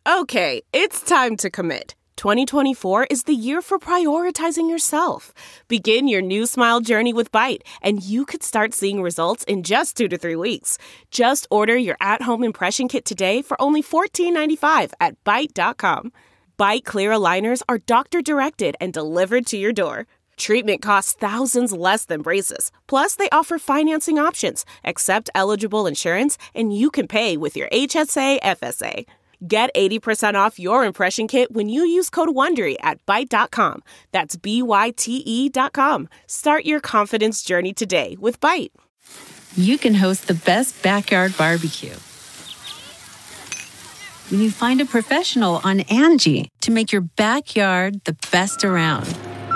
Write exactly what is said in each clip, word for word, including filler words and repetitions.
Okay, it's time to commit. twenty twenty-four is the year for prioritizing yourself. Begin your new smile journey with Byte, and you could start seeing results in just two to three weeks. Just order your at-home impression kit today for only fourteen ninety-five at byte dot com. Byte Clear aligners are doctor-directed and delivered to your door. Treatment costs thousands less than braces. Plus, they offer financing options, accept eligible insurance, and you can pay with your H S A F S A. Get eighty percent off your impression kit when you use code WONDERY at byte dot com. That's B Y T E dot com. Start your confidence journey today with Byte. You can host the best backyard barbecue when you find a professional on Angie to make your backyard the best around.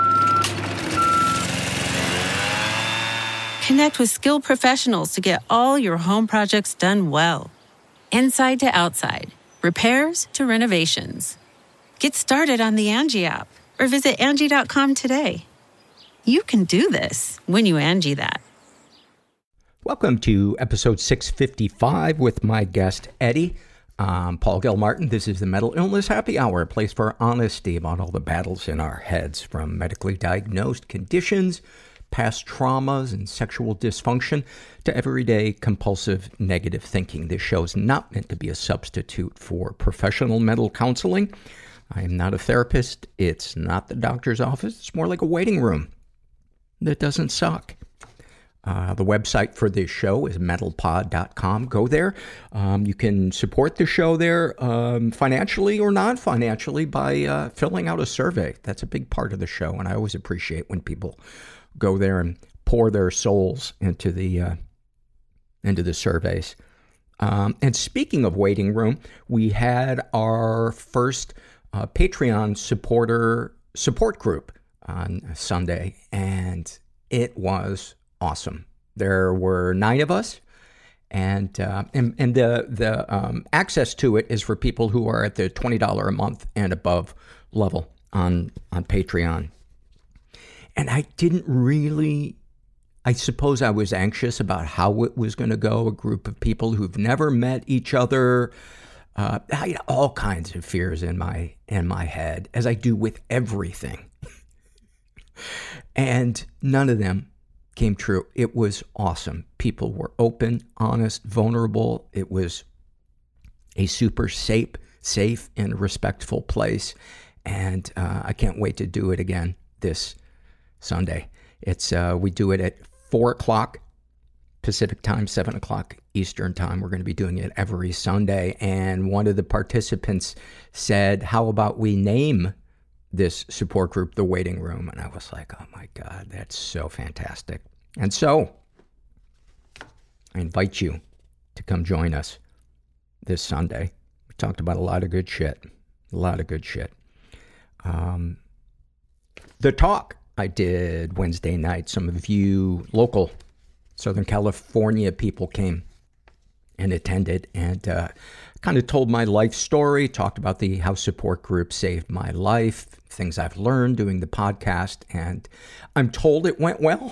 Connect with skilled professionals to get all your home projects done well. Inside to outside. Repairs to renovations. Get started on the Angie app or visit Angie dot com today. You can do this when you Angie that. Welcome to episode six fifty-five with my guest, Eddie. I'm Paul Gilmartin. This is the Mental Illness Happy Hour, a place for honesty about all the battles in our heads, from medically diagnosed conditions, past traumas, and sexual dysfunction, to everyday compulsive negative thinking. This show is not meant to be a substitute for professional mental counseling. I am not a therapist. It's not the doctor's office. It's more like a waiting room that doesn't suck. Uh, the website for this show is mental pod dot com. Go there. Um, you can support the show there um, financially or non-financially by uh, filling out a survey. That's a big part of the show, and I always appreciate when people go there and pour their souls into the uh, into the surveys. Um, and speaking of waiting room, we had our first uh, Patreon supporter support group on Sunday, and it was awesome. There were nine of us, and uh, and, and the the um, access to it is for people who are at the twenty dollars a month and above level on on Patreon. And I didn't really, I suppose I was anxious about how it was going to go. A group of people who've never met each other. Uh, I had all kinds of fears in my, in my head, as I do with everything. And none of them came true. It was awesome. People were open, honest, vulnerable. It was a super safe, safe and respectful place. And uh, I can't wait to do it again this Sunday. It's uh, we do it at four o'clock Pacific time, seven o'clock Eastern time. We're going to be doing it every Sunday. And one of the participants said, how about we name this support group the Waiting Room? And I was like, oh my God, that's so fantastic. And so I invite you to come join us this Sunday. We talked about a lot of good shit. A lot of good shit. Um, the talk I did Wednesday night, some of you local Southern California people came and attended, and uh, kind of told my life story, talked about the how support group saved my life, things I've learned doing the podcast, and I'm told it went well.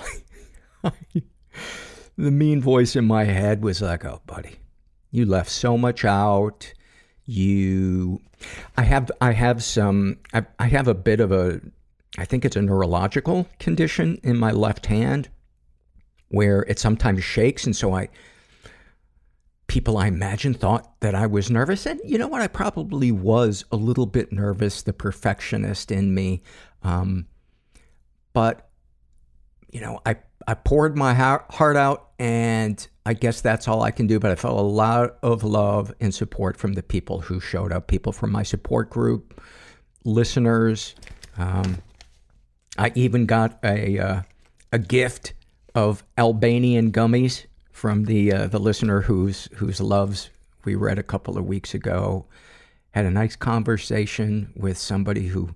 The mean voice in my head was like, oh, buddy, you left so much out. You, I have, I have some, I, I have a bit of a, I think it's a neurological condition in my left hand where it sometimes shakes. And so I, people I imagine thought that I was nervous. And you know what? I probably was a little bit nervous, the perfectionist in me. Um, but, you know, I, I poured my heart out, and I guess that's all I can do. But I felt a lot of love and support from the people who showed up, people from my support group, listeners. Um, I even got a uh, a gift of Albanian gummies from the uh, the listener whose whose loves we read a couple of weeks ago. Had a nice conversation with somebody who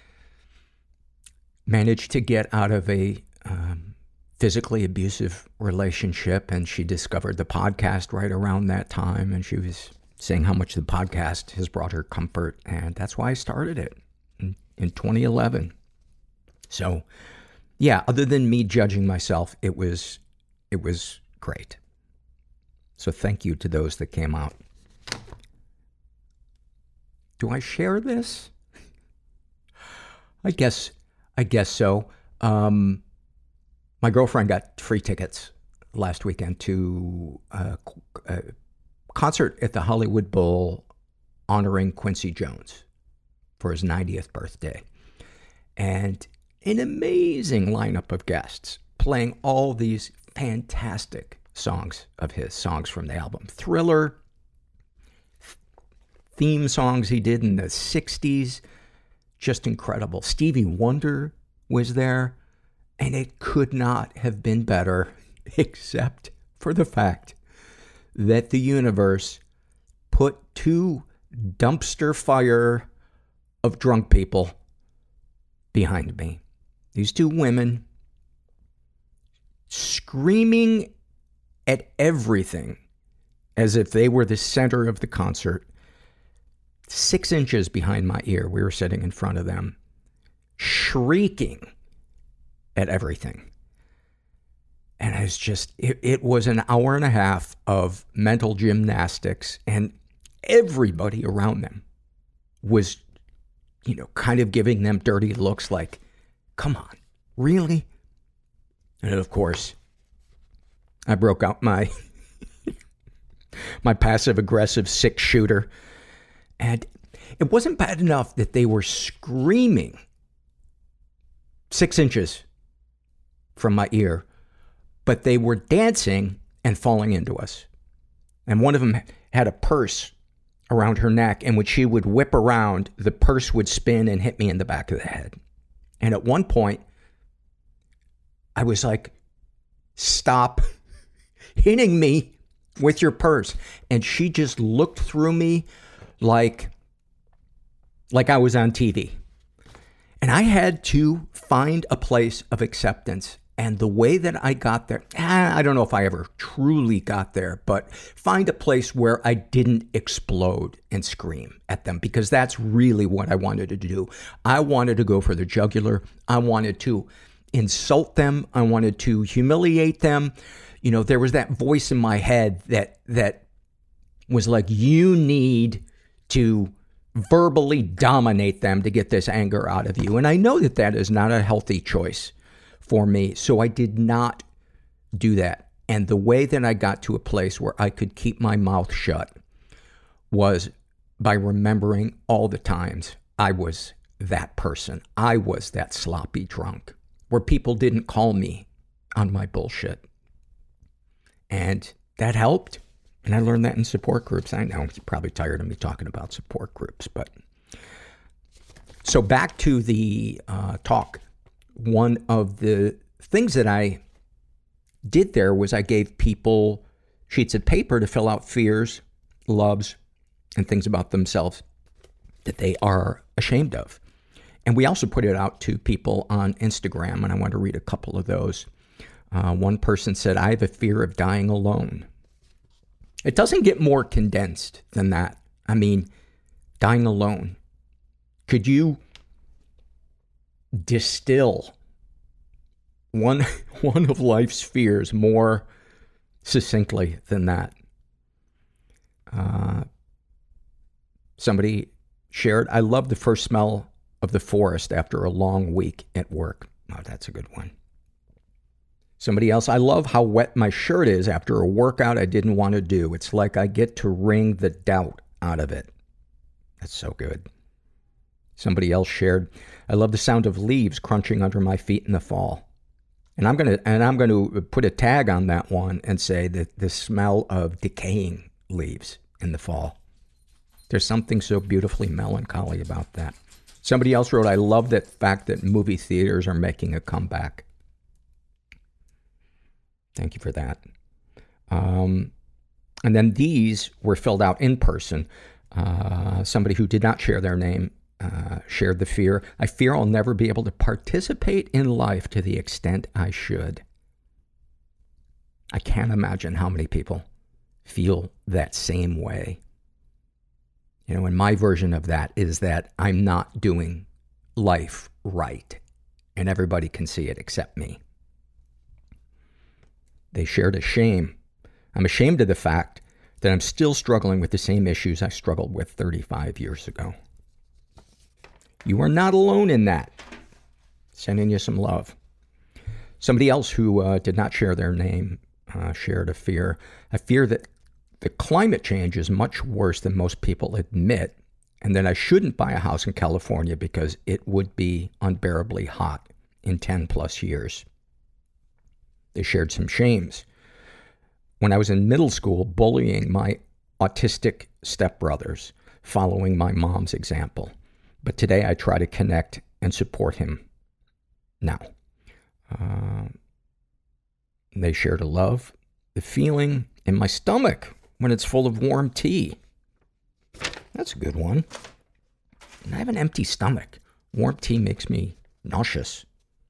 managed to get out of a um, physically abusive relationship, and she discovered the podcast right around that time, and she was saying how much the podcast has brought her comfort, and that's why I started it in, in twenty eleven. So, yeah, other than me judging myself, it was it was great. So thank you to those that came out. Do I share this? I guess, I guess so. Um, my girlfriend got free tickets last weekend to a, a concert at the Hollywood Bowl honoring Quincy Jones for his ninetieth birthday. And an amazing lineup of guests playing all these fantastic songs of his, songs from the album Thriller, theme songs he did in the sixties, just incredible. Stevie Wonder was there, and it could not have been better except for the fact that the universe put two dumpster fire of drunk people behind me. These two women screaming at everything as if they were the center of the concert. Six inches behind my ear, we were sitting in front of them, shrieking at everything. And I was just, it, it was an hour and a half of mental gymnastics, and everybody around them was, you know, kind of giving them dirty looks like, come on, really? And of course, I broke out my, my passive-aggressive six-shooter. And it wasn't bad enough that they were screaming six inches from my ear, but they were dancing and falling into us. And one of them had a purse around her neck, and when she would whip around, the purse would spin and hit me in the back of the head. And at one point, I was like, stop hitting me with your purse. And she just looked through me like, like I was on T V. And I had to find a place of acceptance. And the way that I got there, I don't know if I ever truly got there, but find a place where I didn't explode and scream at them, because that's really what I wanted to do. I wanted to go for the jugular. I wanted to insult them. I wanted to humiliate them. You know, there was that voice in my head that, that was like, you need to verbally dominate them to get this anger out of you. And I know that that is not a healthy choice for me. So I did not do that. And the way that I got to a place where I could keep my mouth shut was by remembering all the times I was that person. I was that sloppy drunk where people didn't call me on my bullshit. And that helped. And I learned that in support groups. I know you're probably tired of me talking about support groups, but so back to the uh, talk. One of the things that I did there was I gave people sheets of paper to fill out fears, loves, and things about themselves that they are ashamed of. And we also put it out to people on Instagram, and I want to read a couple of those. Uh, one person said, I have a fear of dying alone. It doesn't get more condensed than that. I mean, dying alone. Could you distill one one of life's fears more succinctly than that? Uh, somebody shared, I love the first smell of the forest after a long week at work. Oh, that's a good one. Somebody else, I love how wet my shirt is after a workout I didn't want to do. It's like I get to wring the doubt out of it. That's so good. Somebody else shared, I love the sound of leaves crunching under my feet in the fall. And I'm going to and I'm going to put a tag on that one and say that the smell of decaying leaves in the fall. There's something so beautifully melancholy about that. Somebody else wrote, I love the fact that movie theaters are making a comeback. Thank you for that. Um, and then these were filled out in person. Uh, somebody who did not share their name uh, shared the fear. I fear I'll never be able to participate in life to the extent I should. I can't imagine how many people feel that same way. You know, and my version of that is that I'm not doing life right, and everybody can see it except me. They shared a shame. I'm ashamed of the fact that I'm still struggling with the same issues I struggled with thirty-five years ago. You are not alone in that. Sending you some love. Somebody else who uh, did not share their name uh, shared a fear. I fear that the climate change is much worse than most people admit, and that I shouldn't buy a house in California because it would be unbearably hot in ten plus years. They shared some shames. When I was in middle school, bullying my autistic stepbrothers, following my mom's example. But today I try to connect and support him now. Uh, they shared a love, the feeling in my stomach when it's full of warm tea. That's a good one. And I have an empty stomach. Warm tea makes me nauseous.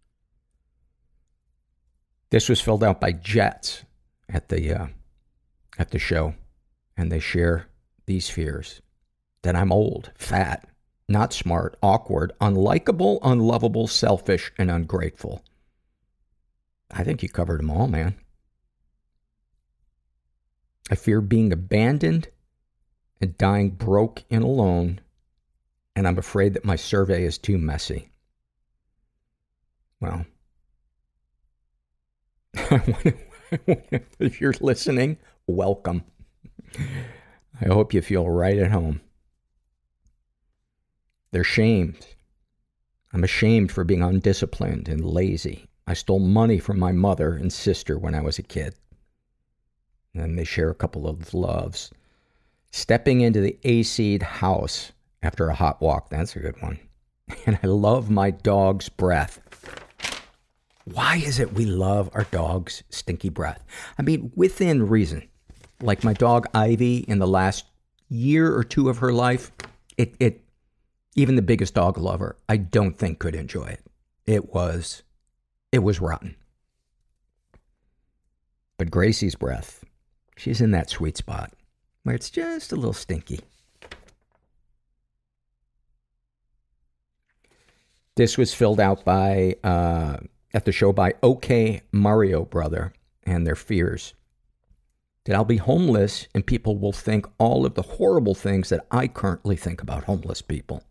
This was filled out by Jets at the uh, at the show, and they share these fears: that I'm old, fat, not smart, awkward, unlikable, unlovable, selfish, and ungrateful. I think you covered them all, man. I fear being abandoned and dying broke and alone, and I'm afraid that my survey is too messy. Well, if you're listening, welcome. I hope you feel right at home. They're shamed. I'm ashamed for being undisciplined and lazy. I stole money from my mother and sister when I was a kid. And they share a couple of loves. Stepping into the A C'd house after a hot walk. That's a good one. And I love my dog's breath. Why is it we love our dog's stinky breath? I mean, within reason. Like my dog Ivy, in the last year or two of her life, it, it, even the biggest dog lover, I don't think could enjoy it. It was, it was rotten. But Gracie's breath, she's in that sweet spot where it's just a little stinky. This was filled out by, uh, at the show by OK Mario Brother and their fears. That I'll be homeless and people will think all of the horrible things that I currently think about homeless people.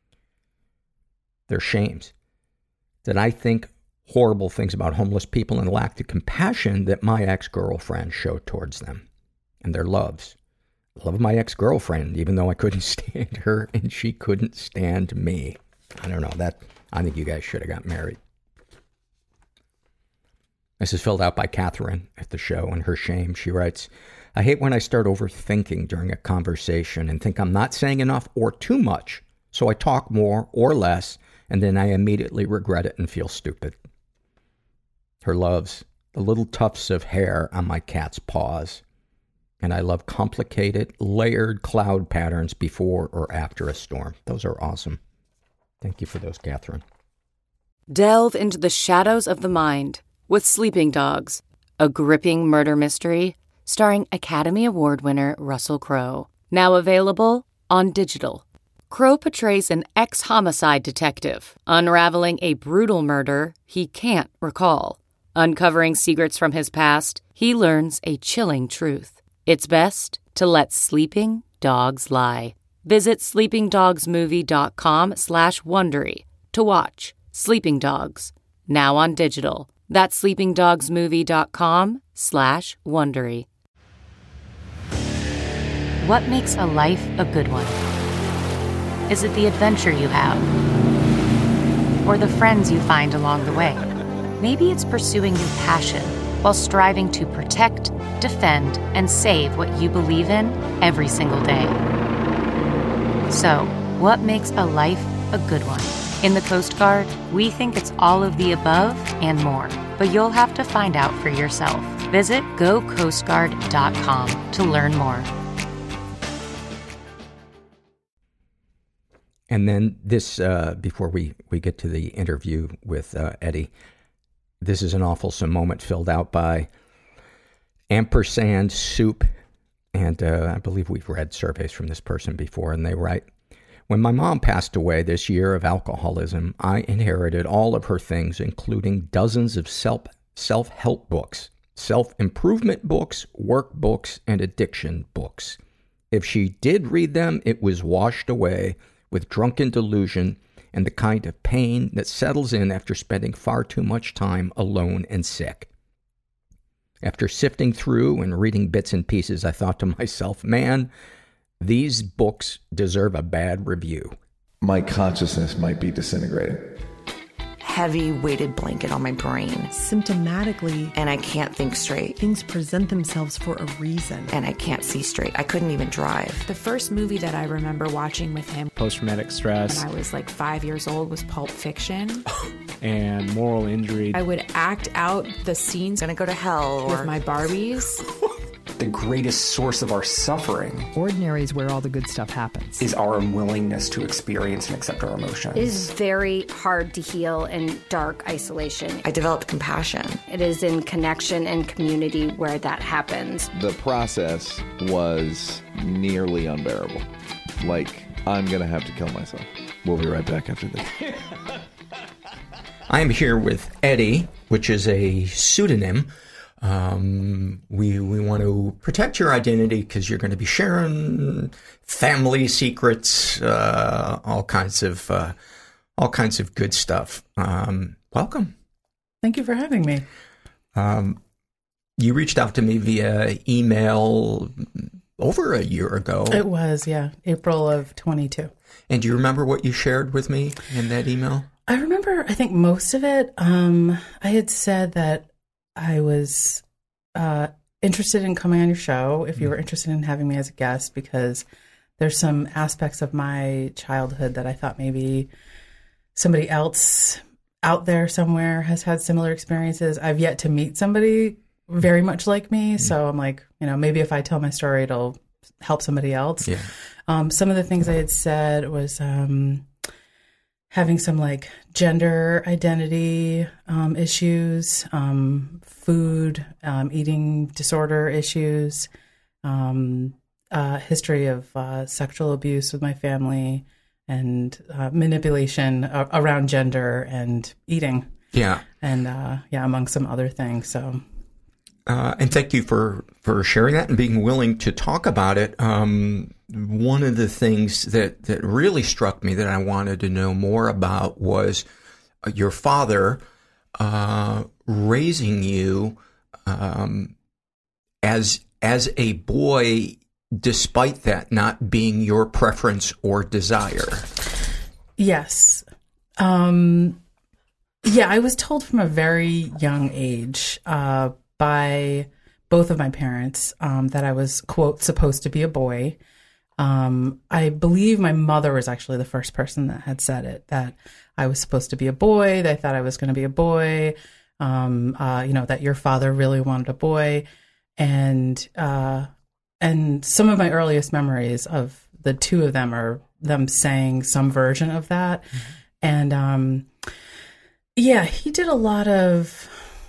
Their shames. That I think horrible things about homeless people and lack the compassion that my ex-girlfriend showed towards them. And their loves. I love my ex-girlfriend, even though I couldn't stand her and she couldn't stand me. I don't know, that, I think you guys should have got married. This is filled out by Catherine at the show, and her shame. She writes, I hate when I start overthinking during a conversation and think I'm not saying enough or too much, so I talk more or less, and then I immediately regret it and feel stupid. Her loves, the little tufts of hair on my cat's paws. And I love complicated, layered cloud patterns before or after a storm. Those are awesome. Thank you for those, Catherine. Delve into the shadows of the mind with Sleeping Dogs, a gripping murder mystery starring Academy Award winner Russell Crowe. Now available on digital. Crowe portrays an ex-homicide detective unraveling a brutal murder he can't recall. Uncovering secrets from his past, he learns a chilling truth. It's best to let sleeping dogs lie. Visit sleepingdogsmovie.com slash Wondery to watch Sleeping Dogs, now on digital. That's sleepingdogsmovie.com slash Wondery. What makes a life a good one? Is it the adventure you have? Or the friends you find along the way? Maybe it's pursuing your passion while striving to protect, defend, and save what you believe in every single day. So, what makes a life a good one? In the Coast Guard, we think it's all of the above and more, but you'll have to find out for yourself. Visit go coast guard dot com to learn more. And then this, uh, before we, we get to the interview with uh, Eddie, this is an awfulsome moment filled out by Ampersand Soup. And uh, I believe we've read surveys from this person before, and they write, when my mom passed away this year of alcoholism, I inherited all of her things, including dozens of self, self-help books, self-improvement books, workbooks, and addiction books. If she did read them, it was washed away with drunken delusion and the kind of pain that settles in after spending far too much time alone and sick. After sifting through and reading bits and pieces, I thought to myself, man, these books deserve a bad review. My consciousness might be disintegrating. Heavy weighted blanket on my brain. Symptomatically. And I can't think straight. Things present themselves for a reason. And I can't see straight. I couldn't even drive. The first movie that I remember watching with him, post-traumatic stress, when I was like five years old, was Pulp Fiction. And moral injury. I would act out the scenes. Gonna go to hell. With or... my Barbies. The greatest source of our suffering, ordinary is where all the good stuff happens, is our unwillingness to experience and accept our emotions. It is very hard to heal in dark isolation. I developed compassion. It is in connection and community where that happens. The process was nearly unbearable. Like, I'm going to have to kill myself. We'll be right back after this. I'm here with Eddie, which is a pseudonym. Um, we, we want to protect your identity because you're going to be sharing family secrets, uh, all kinds of, uh, all kinds of good stuff. Um, welcome. Thank you for having me. Um, you reached out to me via email over a year ago. It was, yeah, April of twenty-two. And do you remember what you shared with me in that email? I remember, I think most of it. Um, I had said that I was uh, interested in coming on your show if you were interested in having me as a guest, because there's some aspects of my childhood that I thought maybe somebody else out there somewhere has had similar experiences. I've yet to meet somebody very much like me. Mm. So I'm like, you know, maybe if I tell my story, it'll help somebody else. Yeah. Um, some of the things I had said was... Um, having some like gender identity um, issues, um, food, um, eating disorder issues, um, uh, history of uh, sexual abuse with my family, and uh, manipulation a- around gender and eating. Yeah. And uh, yeah, among some other things. So. Uh, and thank you for, for sharing that and being willing to talk about it. Um, one of the things that, that really struck me that I wanted to know more about was uh, your father uh, raising you um, as as a boy, despite that not being your preference or desire. Yes. Um, yeah, I was told from a very young age uh, by both of my parents um, that I was, quote, supposed to be a boy. Um, I believe my mother was actually the first person that had said it, that I was supposed to be a boy. They thought I was going to be a boy, um, uh, you know, that your father really wanted a boy. And, uh, and some of my earliest memories of the two of them are them saying some version of that. Mm-hmm. And, um, yeah, he did a lot of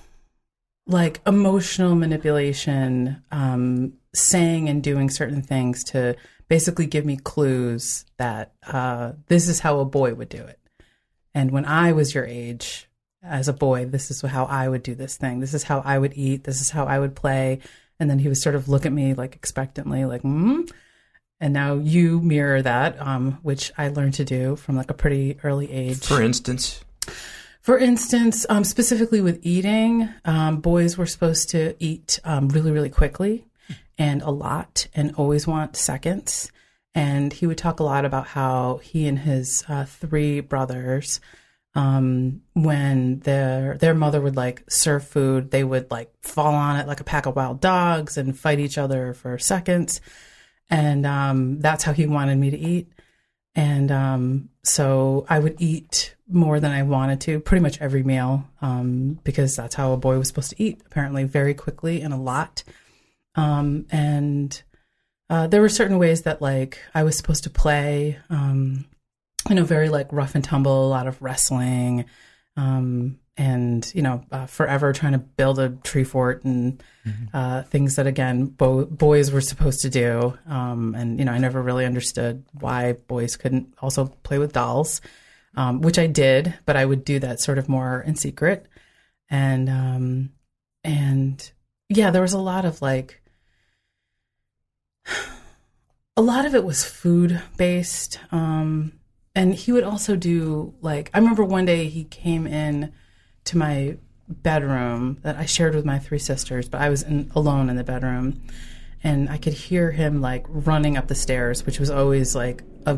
like emotional manipulation, um, saying and doing certain things to basically give me clues that uh, this is how a boy would do it. And when I was your age, as a boy, this is how I would do this thing. This is how I would eat. This is how I would play. And then he would sort of look at me like expectantly, like, hmm. And now you mirror that, um, which I learned to do from like a pretty early age. For instance? For instance, um, specifically with eating, um, boys were supposed to eat um, really, really quickly and a lot and always want seconds. And he would talk a lot about how he and his uh, three brothers, um, when their their mother would like serve food, they would like fall on it like a pack of wild dogs and fight each other for seconds. And um, that's how he wanted me to eat. And um, so I would eat more than I wanted to, pretty much every meal, um, because that's how a boy was supposed to eat, apparently very quickly and a lot. Um, and uh, there were certain ways that like I was supposed to play, um, you know, very like rough and tumble, a lot of wrestling, um, and, you know, uh, forever trying to build a tree fort and mm-hmm. uh, things that, again, bo- boys were supposed to do. Um, and, you know, I never really understood why boys couldn't also play with dolls, um, which I did, but I would do that sort of more in secret. And, um, and yeah, there was a lot of like, a lot of it was food based. Um, and he would also do, like, I remember one day he came in to my bedroom that I shared with my three sisters, but I was in, alone in the bedroom, and I could hear him, like, running up the stairs, which was always, like, a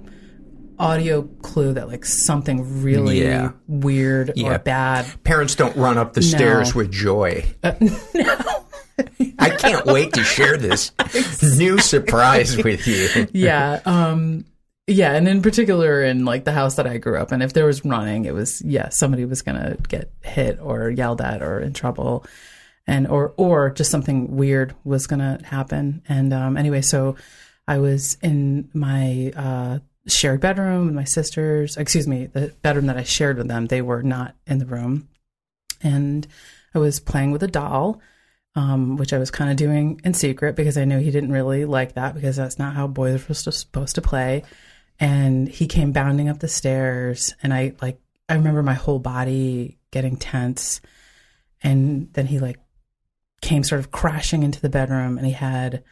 audio clue that, like, something really yeah. weird yeah. or bad. Parents don't run up the no. stairs with joy. Uh, no. I can't wait to share this new surprise with you. yeah. Um, yeah. And in particular, in like the house that I grew up in, if there was running, it was, yeah, somebody was going to get hit or yelled at or in trouble. And, or, or just something weird was going to happen. And, um, anyway, so I was in my, uh, shared bedroom with my sisters, excuse me, the bedroom that I shared with them. They were not in the room. And I was playing with a doll, um, which I was kind of doing in secret because I knew he didn't really like that because that's not how boys are supposed to, supposed to play. And he came bounding up the stairs, and I like, I remember my whole body getting tense. And then he like came sort of crashing into the bedroom, and he had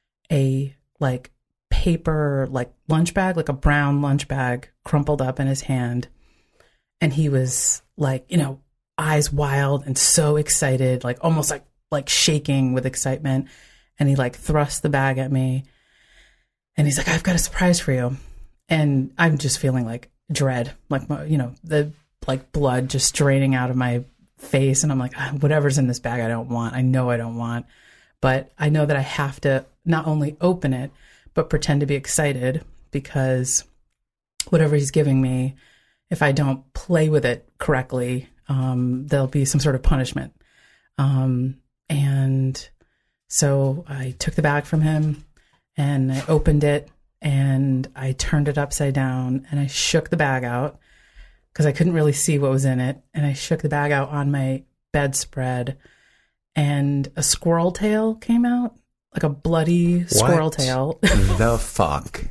a like paper, like lunch bag, like a brown lunch bag crumpled up in his hand. And he was like, you know, eyes wild and so excited, like almost like, like shaking with excitement. And he like thrust the bag at me, and he's like, I've got a surprise for you. And I'm just feeling like dread, like, you know, the like blood just draining out of my face. And I'm like, ah, whatever's in this bag, I don't want. I know I don't want. But I know that I have to not only open it, but pretend to be excited, because whatever he's giving me, if I don't play with it correctly, um, there'll be some sort of punishment. Um, and so I took the bag from him, and I opened it, and I turned it upside down, and I shook the bag out because I couldn't really see what was in it. And I shook the bag out on my bedspread, and a squirrel tail came out, like a bloody squirrel what tail. The fuck?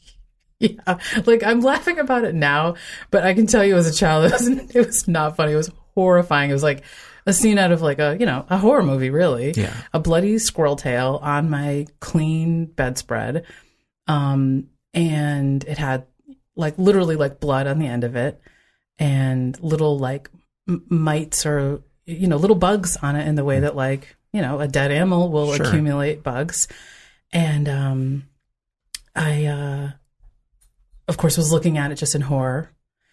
Yeah, like I'm laughing about it now, but I can tell you as a child, it was, it was not funny. It was horrifying. It was like a scene out of like a, you know, a horror movie, really. Yeah. A bloody squirrel tail on my clean bedspread. Um, and it had like literally like blood on the end of it, and little like m- mites or, you know, little bugs on it in the way that like, you know, a dead animal will Sure. accumulate bugs. And um, I, uh, of course, was looking at it just in horror.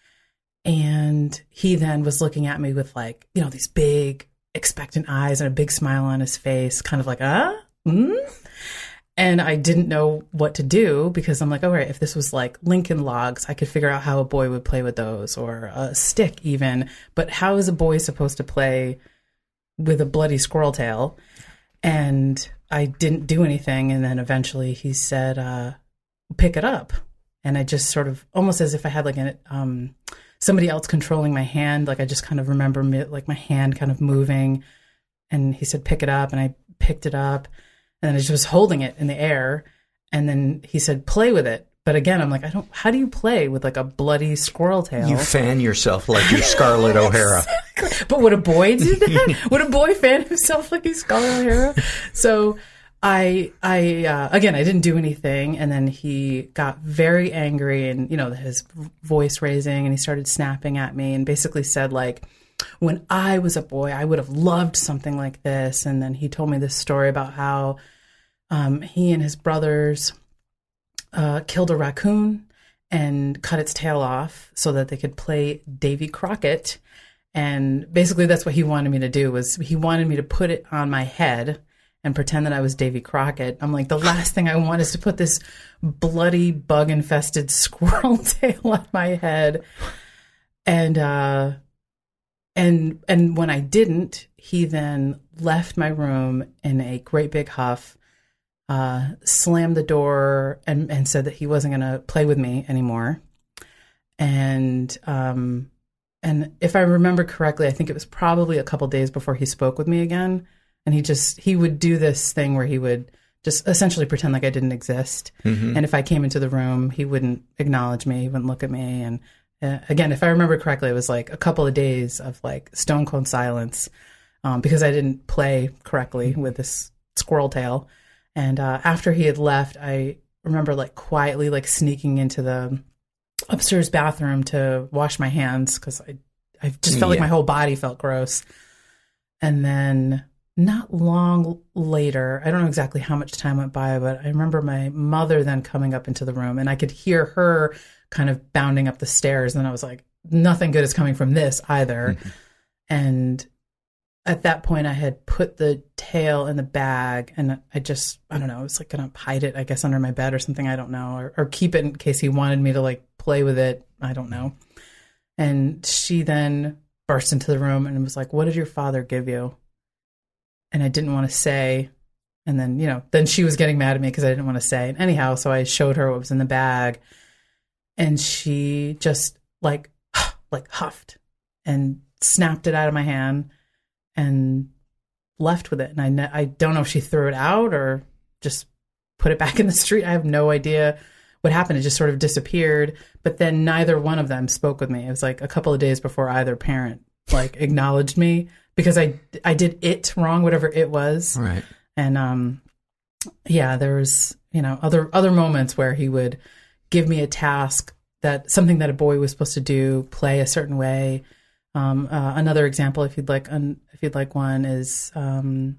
And he then was looking at me with like, you know, these big expectant eyes and a big smile on his face, kind of like, ah, mm? And I didn't know what to do, because I'm like, all right, if this was like Lincoln Logs, I could figure out how a boy would play with those, or a stick even. But how is a boy supposed to play with a bloody squirrel tail? And I didn't do anything. And then eventually he said, uh, pick it up. And I just sort of, almost as if I had like an, um, somebody else controlling my hand. Like I just kind of remember me, like my hand kind of moving. And he said, pick it up. And I picked it up. And then I just was holding it in the air. And then he said, play with it. But again, I'm like, I don't, how do you play with like a bloody squirrel tail? You fan yourself like you're Scarlett O'Hara. Exactly. But would a boy do that? Would a boy fan himself like he's Scarlett O'Hara? So I, I, uh, again, I didn't do anything. And then he got very angry, and, you know, his voice raising, and he started snapping at me and basically said like, when I was a boy, I would have loved something like this. And then he told me this story about how um, he and his brothers uh, killed a raccoon and cut its tail off so that they could play Davy Crockett. And basically that's what he wanted me to do, was he wanted me to put it on my head and pretend that I was Davy Crockett. I'm like, the last thing I want is to put this bloody bug-infested squirrel tail on my head. And, uh, And and when I didn't, he then left my room in a great big huff, uh, slammed the door, and, and said that he wasn't going to play with me anymore. And um, and if I remember correctly, I think it was probably a couple days before he spoke with me again. And he just he would do this thing where he would just essentially pretend like I didn't exist. Mm-hmm. And if I came into the room, he wouldn't acknowledge me, he wouldn't look at me, and. Uh, again, if I remember correctly, it was like a couple of days of like stone cold silence um, because I didn't play correctly with this squirrel tail. And uh, after he had left, I remember like quietly like sneaking into the upstairs bathroom to wash my hands because I, I just felt Yeah. like my whole body felt gross. And then not long later, I don't know exactly how much time went by, but I remember my mother then coming up into the room, and I could hear her kind of bounding up the stairs. And I was like, nothing good is coming from this either. Mm-hmm. And at that point, I had put the tail in the bag, and I just, I don't know, I was like going to hide it, I guess, under my bed or something. I don't know, or, or keep it in case he wanted me to like play with it. I don't know. And she then burst into the room and was like, "What did your father give you?" And I didn't want to say. And then, you know, then she was getting mad at me because I didn't want to say. And anyhow, so I showed her what was in the bag, and she just like, like huffed and snapped it out of my hand and left with it. And I, ne- I don't know if she threw it out or just put it back in the street. I have no idea what happened. It just sort of disappeared. But then neither one of them spoke with me. It was like a couple of days before either parent like acknowledged me because I, I did it wrong, whatever it was. Right. And, um, yeah, there was, you know, other, other moments where he would give me a task that something that a boy was supposed to do, play a certain way. Um, uh, another example, if you'd like, un, if you'd like one, is um,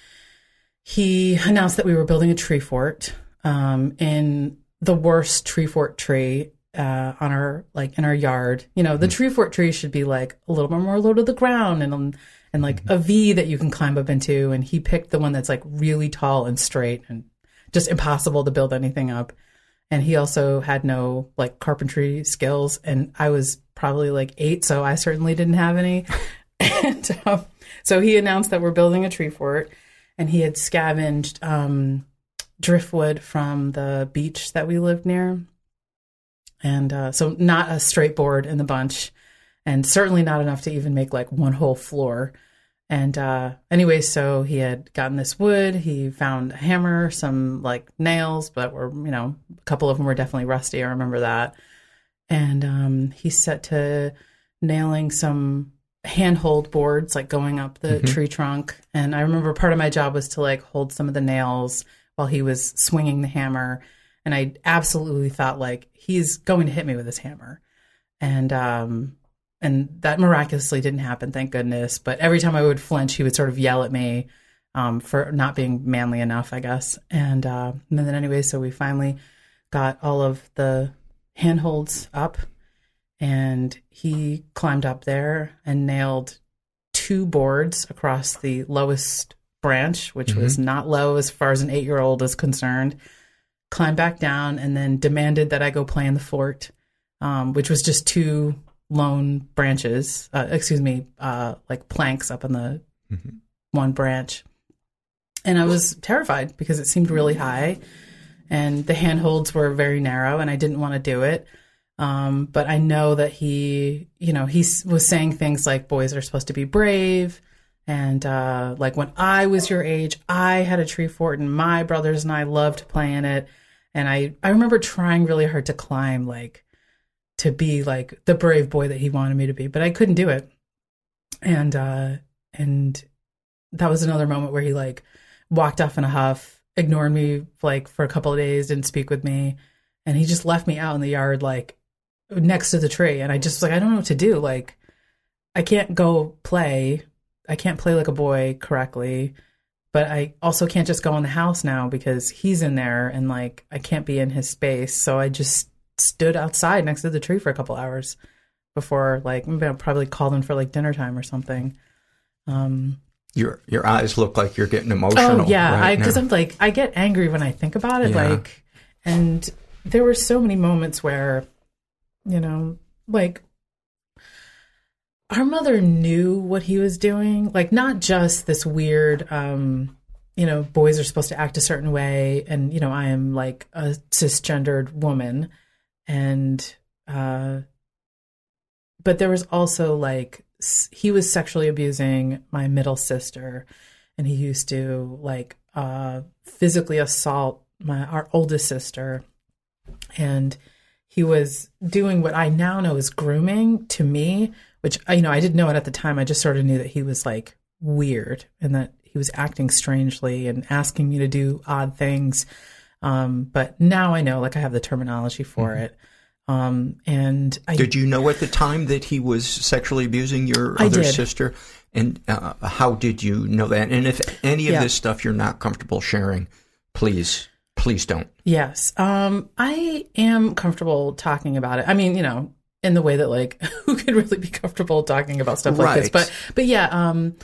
he announced that we were building a tree fort um, in the worst tree fort tree uh, on our like in our yard. You know, the mm-hmm. tree fort tree should be like a little bit more low to the ground and and like mm-hmm. a V that you can climb up into. And he picked the one that's like really tall and straight and just impossible to build anything up. And he also had no like carpentry skills, and I was probably like eight, so I certainly didn't have any. and um, so he announced that we're building a tree fort, and he had scavenged um, driftwood from the beach that we lived near. And uh, so not a straight board in the bunch, and certainly not enough to even make like one whole floor. And uh, anyway, so he had gotten this wood. He found a hammer, some like nails, but were, you know, a couple of them were definitely rusty. I remember that. And um, he set to nailing some handhold boards, like going up the mm-hmm. tree trunk. And I remember part of my job was to like hold some of the nails while he was swinging the hammer. And I absolutely thought like, he's going to hit me with his hammer. And, um, And that miraculously didn't happen, thank goodness. But every time I would flinch, he would sort of yell at me um, for not being manly enough, I guess. And, uh, and then anyway, so we finally got all of the handholds up, and he climbed up there and nailed two boards across the lowest branch, which mm-hmm. was not low as far as an eight-year-old is concerned, climbed back down, and then demanded that I go play in the fort, um, which was just two lone branches, uh, excuse me, uh, like planks up on the mm-hmm. one branch. And I was terrified because it seemed really high and the handholds were very narrow and I didn't want to do it. Um, but I know that he, you know, he was saying things like boys are supposed to be brave. And uh, like when I was your age, I had a tree fort and my brothers and I loved playing it. And I, I remember trying really hard to climb, like, to be like the brave boy that he wanted me to be, but I couldn't do it. And, uh, and that was another moment where he like walked off in a huff, ignored me like for a couple of days, didn't speak with me. And he just left me out in the yard, like next to the tree. And I just was like, I don't know what to do. Like, I can't go play. I can't play like a boy correctly, but I also can't just go in the house now because he's in there and like, I can't be in his space. So I just stood outside next to the tree for a couple hours before, like, maybe I'll probably call them for like dinner time or something. Um, your your eyes look like you're getting emotional. Oh yeah, right I because I'm like I get angry when I think about it. Yeah. Like, and there were so many moments where, you know, like our mother knew what he was doing. Like, not just this weird, um, you know, boys are supposed to act a certain way, and you know, I am like a cisgendered woman. And, uh, but there was also like, he was sexually abusing my middle sister, and he used to like, uh, physically assault my, our oldest sister. And he was doing what I now know is grooming to me, which, you know, I didn't know it at the time. I just sort of knew that he was like weird and that he was acting strangely and asking me to do odd things. Um, but now I know, like I have the terminology for mm-hmm. it. Um, and I, did you know at the time that he was sexually abusing your I other did. sister? And uh, how did you know that? And if any of Yeah. this stuff you're not comfortable sharing, please, please don't. Yes. Um, I am comfortable talking about it. I mean, you know, in the way that like, who could really be comfortable talking about stuff like this? Right. But, but yeah, um,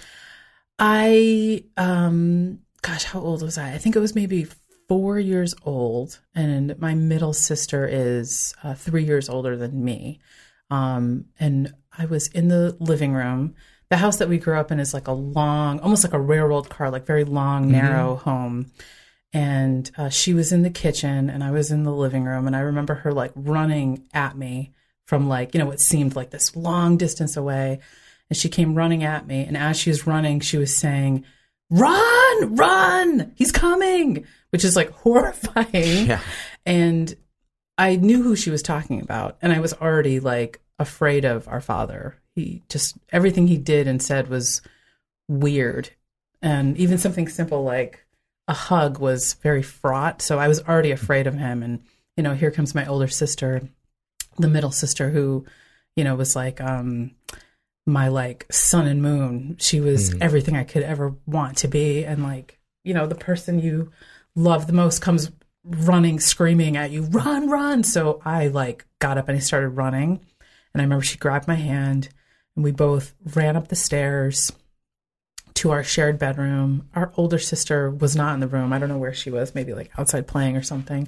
I, um, gosh, how old was I? I think it was maybe four years old, and my middle sister is uh, three years older than me. Um, and I was in the living room. The house that we grew up in is like a long, almost like a railroad car, like very long, Mm-hmm. narrow home. And uh, she was in the kitchen and I was in the living room. And I remember her like running at me from like, you know, what seemed like this long distance away. And she came running at me. And as she was running, she was saying, "Run, run, he's coming," which is like horrifying. Yeah. And I knew who she was talking about. And I was already like afraid of our father. He just, everything he did and said was weird. And even something simple like a hug was very fraught. So I was already afraid of him. And, you know, here comes my older sister, the middle sister, who, you know, was like, um, my like sun and moon. She was Mm. everything I could ever want to be. And like, you know, the person you love the most comes running, screaming at you, "Run, run." So I like got up and I started running. And I remember she grabbed my hand and we both ran up the stairs to our shared bedroom. Our older sister was not in the room. I don't know where she was, maybe like outside playing or something.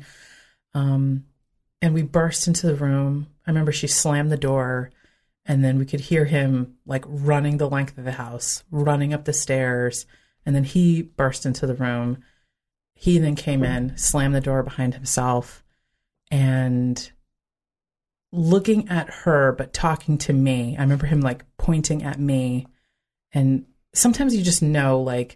Um, and we burst into the room. I remember she slammed the door. And then we could hear him like running the length of the house, running up the stairs. And then he burst into the room. He then came in, slammed the door behind himself, and looking at her, but talking to me. I remember him like pointing at me. And sometimes you just know, like,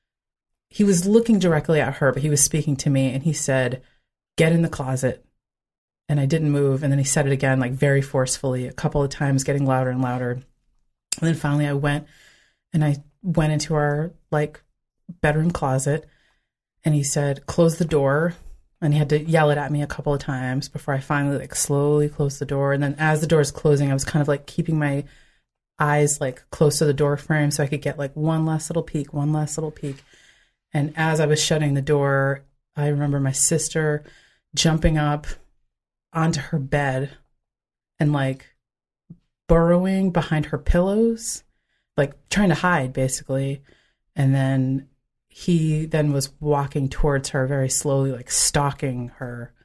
he was looking directly at her, but he was speaking to me. And he said, "Get in the closet." And I didn't move. And then he said it again, like very forcefully, a couple of times, getting louder and louder. And then finally I went and I went into our like bedroom closet and he said, "Close the door." And he had to yell it at me a couple of times before I finally like slowly closed the door. And then as the door is closing, I was kind of like keeping my eyes like close to the door frame so I could get like one last little peek, one last little peek. And as I was shutting the door, I remember my sister jumping up onto her bed and like burrowing behind her pillows, like trying to hide basically. And then he then was walking towards her very slowly, like stalking her.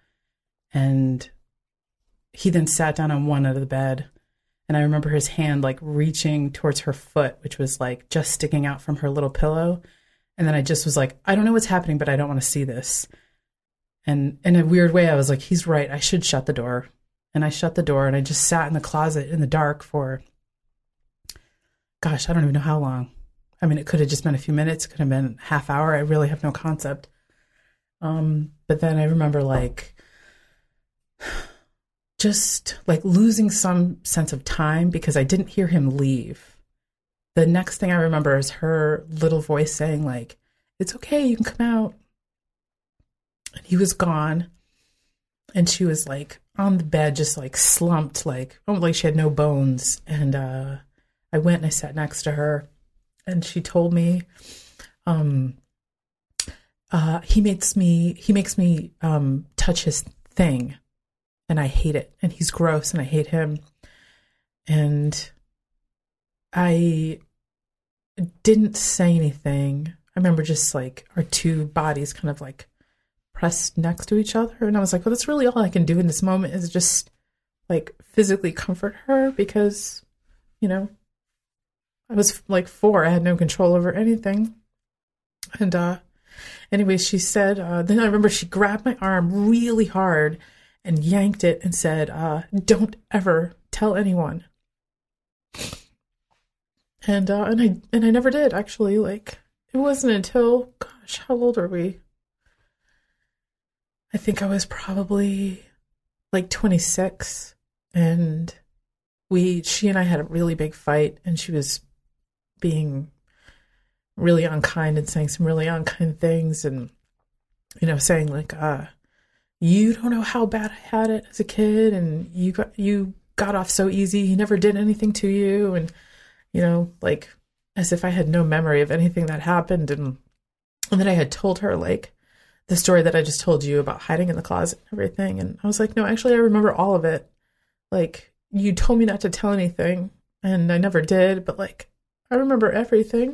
And he then sat down on one end of the bed. And I remember his hand like reaching towards her foot, which was like just sticking out from her little pillow. And then I just was like, I don't know what's happening, but I don't want to see this. And in a weird way, I was like, he's right. I should shut the door. And I shut the door and I just sat in the closet in the dark for, gosh, I don't even know how long. I mean, it could have just been a few minutes. It could have been a half hour. I really have no concept. Um, but then I remember like just like losing some sense of time because I didn't hear him leave. The next thing I remember is her little voice saying like, "It's okay, you can come out." And he was gone. And she was like on the bed, just like slumped, like, oh, like she had no bones. And uh, I went and I sat next to her. And she told me, um, uh, he makes me, he makes me um, touch his thing. And I hate it. And he's gross and I hate him. And I didn't say anything. I remember just like our two bodies kind of like pressed next to each other. And I was like, well, that's really all I can do in this moment is just like physically comfort her because, you know, I was like four. I had no control over anything. And uh, anyways, she said, uh, then I remember she grabbed my arm really hard and yanked it and said, uh, "Don't ever tell anyone." And uh, and I and I never did, actually. Like, it wasn't until, gosh, how old are we? I think I was probably like twenty-six, and we, she and I had a really big fight, and she was being really unkind and saying some really unkind things, and, you know, saying like, uh, you don't know how bad I had it as a kid, and you got you got off so easy. He never did anything to you, and you know, like as if I had no memory of anything that happened. And and then I had told her like the story that I just told you about hiding in the closet and everything. And I was like, no, actually, I remember all of it. Like, you told me not to tell anything, and I never did, but like, I remember everything.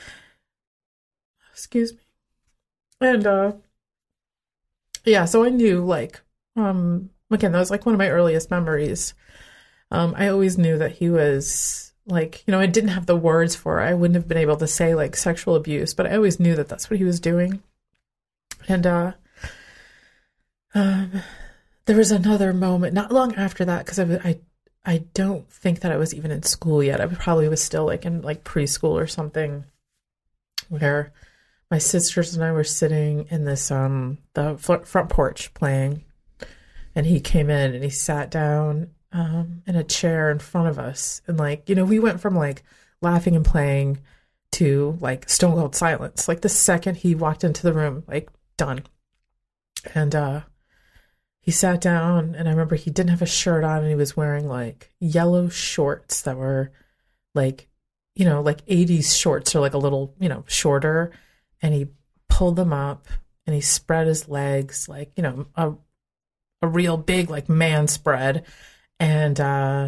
Excuse me. And, uh, yeah, so I knew, like, um, again, that was like one of my earliest memories. Um, I always knew that he was, like, you know, I didn't have the words for it. I wouldn't have been able to say, like, sexual abuse, but I always knew that that's what he was doing. And, uh, um, there was another moment, not long after that, because I, I, I don't think that I was even in school yet. I probably was still, like, in, like, preschool or something, where my sisters and I were sitting in this, um, the front porch playing, and he came in and he sat down, um, in a chair in front of us. And like, you know, we went from like laughing and playing to like stone cold silence. Like the second he walked into the room, like done. And, uh, he sat down, and I remember he didn't have a shirt on, and he was wearing like yellow shorts that were like, you know, like eighties shorts, or like a little, you know, shorter. And he pulled them up, and he spread his legs like, you know, a a real big like man spread. And uh,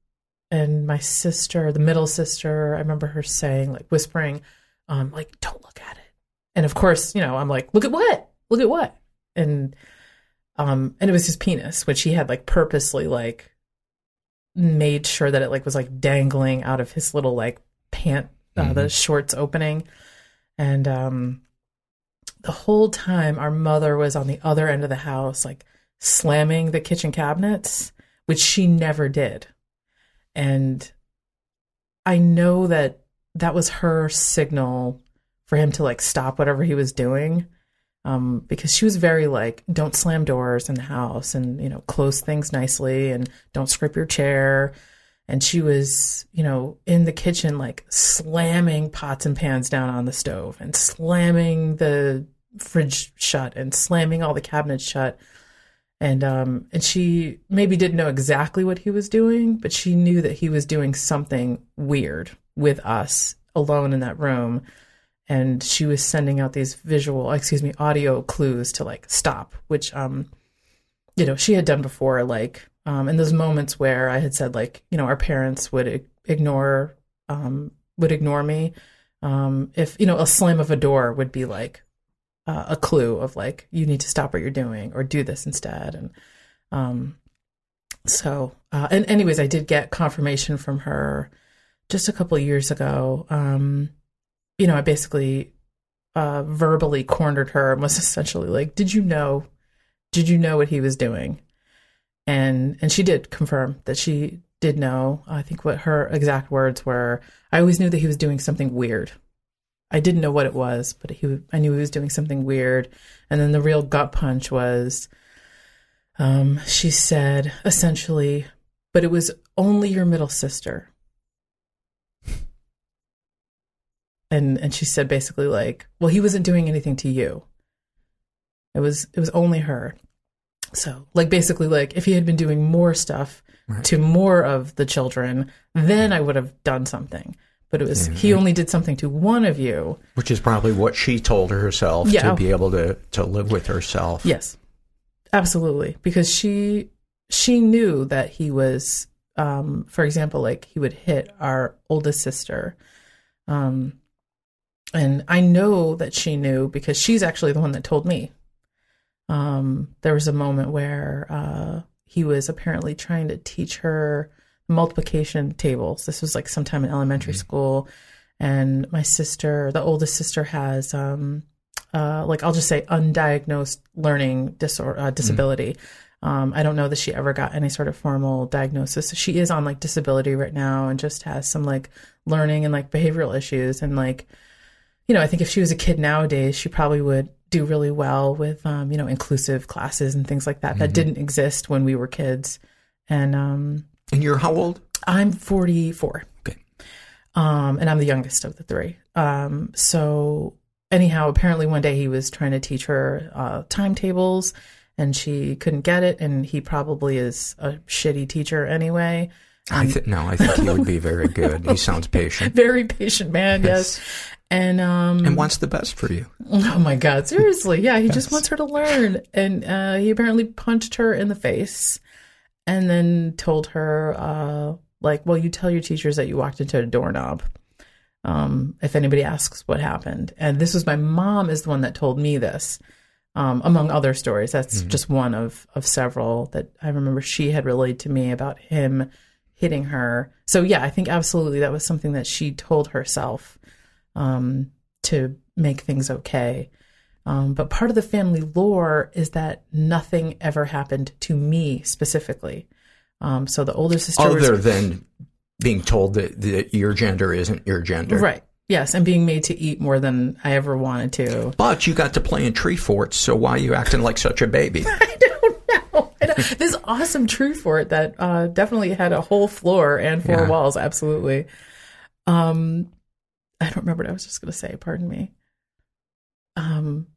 and my sister, the middle sister, I remember her saying, like whispering, um, like, don't look at it. And of course, you know, I'm like, look at what? Look at what? And um, and it was his penis, which he had like purposely like made sure that it like was like dangling out of his little like pant, uh, mm-hmm. the shorts opening. And um, the whole time our mother was on the other end of the house, like slamming the kitchen cabinets, which she never did. And I know that that was her signal for him to like stop whatever he was doing. Um, because she was very like, don't slam doors in the house, and, you know, close things nicely, and don't scrape your chair. And she was, you know, in the kitchen, like slamming pots and pans down on the stove, and slamming the fridge shut, and slamming all the cabinets shut. And, um, and she maybe didn't know exactly what he was doing, but she knew that he was doing something weird with us alone in that room. And she was sending out these visual, excuse me, audio clues to like stop, which, um, you know, she had done before, like, um, in those moments where I had said like, you know, our parents would ignore, um, would ignore me. Um, if, you know, a slam of a door would be like uh, a clue of like, you need to stop what you're doing or do this instead. And, um, so, uh, and anyways, I did get confirmation from her just a couple of years ago. Um, you know, I basically uh, verbally cornered her and was essentially like, did you know, did you know what he was doing? And and she did confirm that she did know. I think what her exact words were, I always knew that he was doing something weird. I didn't know what it was, but he, I knew he was doing something weird. And then the real gut punch was, um, she said, essentially, but it was only your middle sister. And and she said basically like, well, he wasn't doing anything to you. It was it was only her. So like basically like if he had been doing more stuff right. to more of the children, then I would have done something. But it was, yeah, he right. only did something to one of you. Which is probably what she told herself yeah. to be able to, to live with herself. Yes, absolutely. Because she she knew that he was, um, for example, like he would hit our oldest sister. Um, and I know that she knew because she's actually the one that told me. Um, there was a moment where uh, he was apparently trying to teach her multiplication tables. This was like sometime in elementary mm-hmm. school. And my sister, the oldest sister, has, um, uh, like, I'll just say undiagnosed learning disorder, uh, disability. Mm-hmm. Um, I don't know that she ever got any sort of formal diagnosis. So she is on like disability right now and just has some like learning and like behavioral issues. And like, you know, I think if she was a kid nowadays, she probably would do really well with, um, you know, inclusive classes and things like that. Mm-hmm. That didn't exist when we were kids. And, um, and you're how old? I'm forty-four. Okay. Um, and I'm the youngest of the three. Um, so anyhow, apparently one day he was trying to teach her, uh, timetables. and she couldn't get it, and he probably is a shitty teacher anyway. Um, I th- no, I think he would be very good. He sounds patient. Very patient man, yes. yes. And um, and wants the best for you. Oh, my God. Seriously. Yeah, he yes. just wants her to learn. And uh, he apparently punched her in the face and then told her, uh, like, well, you tell your teachers that you walked into a doorknob. Um, if anybody asks what happened. And this was my mom is the one that told me this, um, among other stories. That's mm-hmm. just one of, of several that I remember she had relayed to me about him hitting her. So, yeah, I think absolutely that was something that she told herself um, to make things okay. Um, but part of the family lore is that nothing ever happened to me specifically. Um, so the older sister Other was, than being told that, that your gender isn't your gender. Right. Yes, and being made to eat more than I ever wanted to. But you got to play in tree forts, so why are you acting like such a baby? I don't know. I don't, this awesome tree fort that uh, definitely had a whole floor and four yeah. walls, absolutely. Um, I don't remember what I was just going to say, pardon me. Um,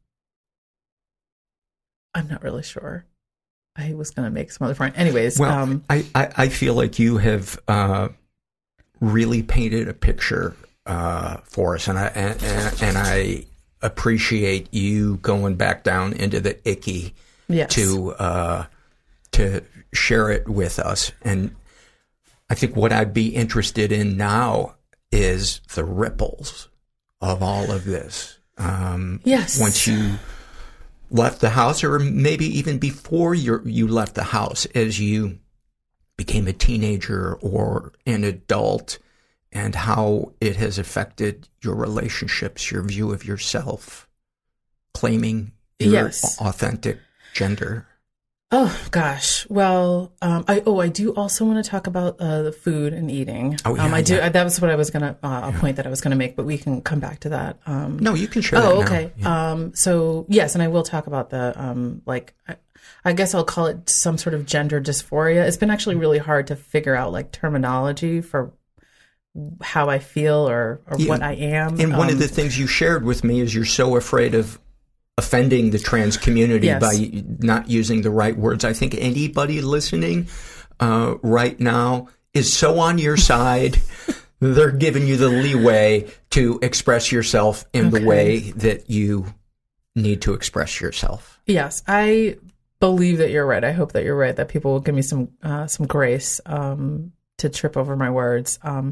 I'm not really sure. I was going to make some other point. Anyways. Well, um, I, I, I feel like you have uh, really painted a picture uh, for us, and I and, and, and I appreciate you going back down into the icky yes. to uh, to share it with us. And I think what I'd be interested in now is the ripples of all of this. Um, yes. Once you left the house, or maybe even before you you left the house, as you became a teenager or an adult, and how it has affected your relationships, your view of yourself, claiming your yes. authentic gender. Oh, gosh. Well, um, I, oh, I do also want to talk about uh, the food and eating. Oh, yeah, um, I do. yeah. I, that was what I was going to, uh, a point that I was going to make, but we can come back to that. Um, no, you can share oh, that okay. now. Yeah. Um, so, yes, and I will talk about the, um, like, I, I guess I'll call it some sort of gender dysphoria. It's been actually really hard to figure out, like, terminology for how I feel or, or yeah. what I am. And one um, of the things you shared with me is you're so afraid of offending the trans community yes. by not using the right words. I think anybody listening uh, right now is so on your side. They're giving you the leeway to express yourself in okay. the way that you need to express yourself. Yes, I believe that you're right. I hope that you're right, that people will give me some uh, some grace um, to trip over my words. Um,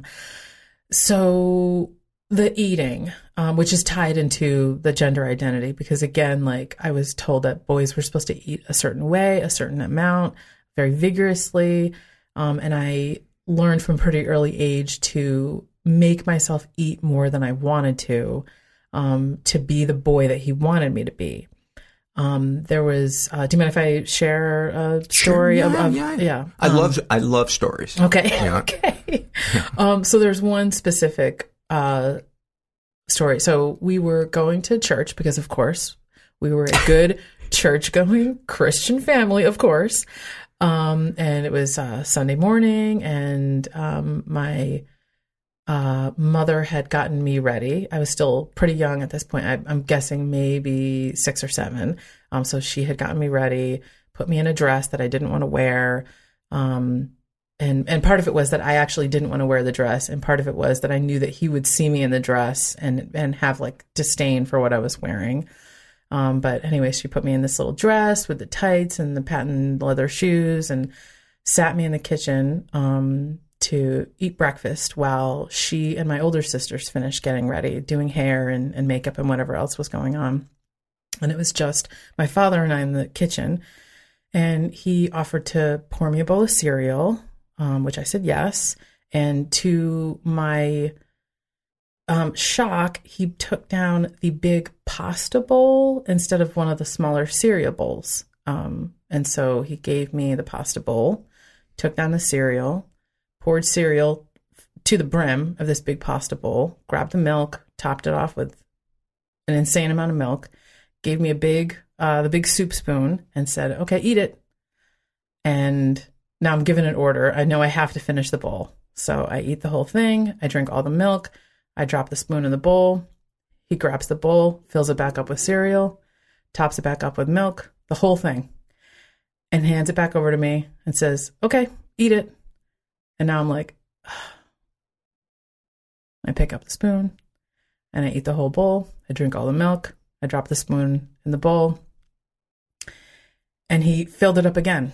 so... The eating, um, which is tied into the gender identity, because again, like I was told that boys were supposed to eat a certain way, a certain amount, very vigorously. Um, and I learned from pretty early age to make myself eat more than I wanted to, um, to be the boy that he wanted me to be. Um, there was, uh, do you mind if I share a story? Sure, yeah, of, of, yeah. yeah. I um, love, I love stories. Okay. Yeah. Okay. um, so there's one specific uh, story. So we were going to church because, of course, we were a good church-going Christian family, of course. Um, and it was uh, Sunday morning, and um, my uh, mother had gotten me ready. I was still pretty young at this point. I, I'm guessing maybe six or seven. Um, so she had gotten me ready, put me in a dress that I didn't want to wear. Um, And and part of it was that I actually didn't want to wear the dress. And part of it was that I knew that he would see me in the dress and, and have like disdain for what I was wearing. Um, but anyway, she put me in this little dress with the tights and the patent leather shoes and sat me in the kitchen um, to eat breakfast while she and my older sisters finished getting ready, doing hair and, and makeup and whatever else was going on. And it was just my father and I in the kitchen. And he offered to pour me a bowl of cereal, Um, which I said yes. And to my um, shock, he took down the big pasta bowl instead of one of the smaller cereal bowls. Um, and so he gave me the pasta bowl, took down the cereal, poured cereal to the brim of this big pasta bowl, grabbed the milk, topped it off with an insane amount of milk, gave me a big, uh, the big soup spoon and said, okay, eat it. And now I'm given an order. I know I have to finish the bowl. So I eat the whole thing. I drink all the milk. I drop the spoon in the bowl. He grabs the bowl, fills it back up with cereal, tops it back up with milk, the whole thing. and hands it back over to me and says, okay, eat it. And now I'm like, ugh. I pick up the spoon and I eat the whole bowl. I drink all the milk. I drop the spoon in the bowl. And he filled it up again.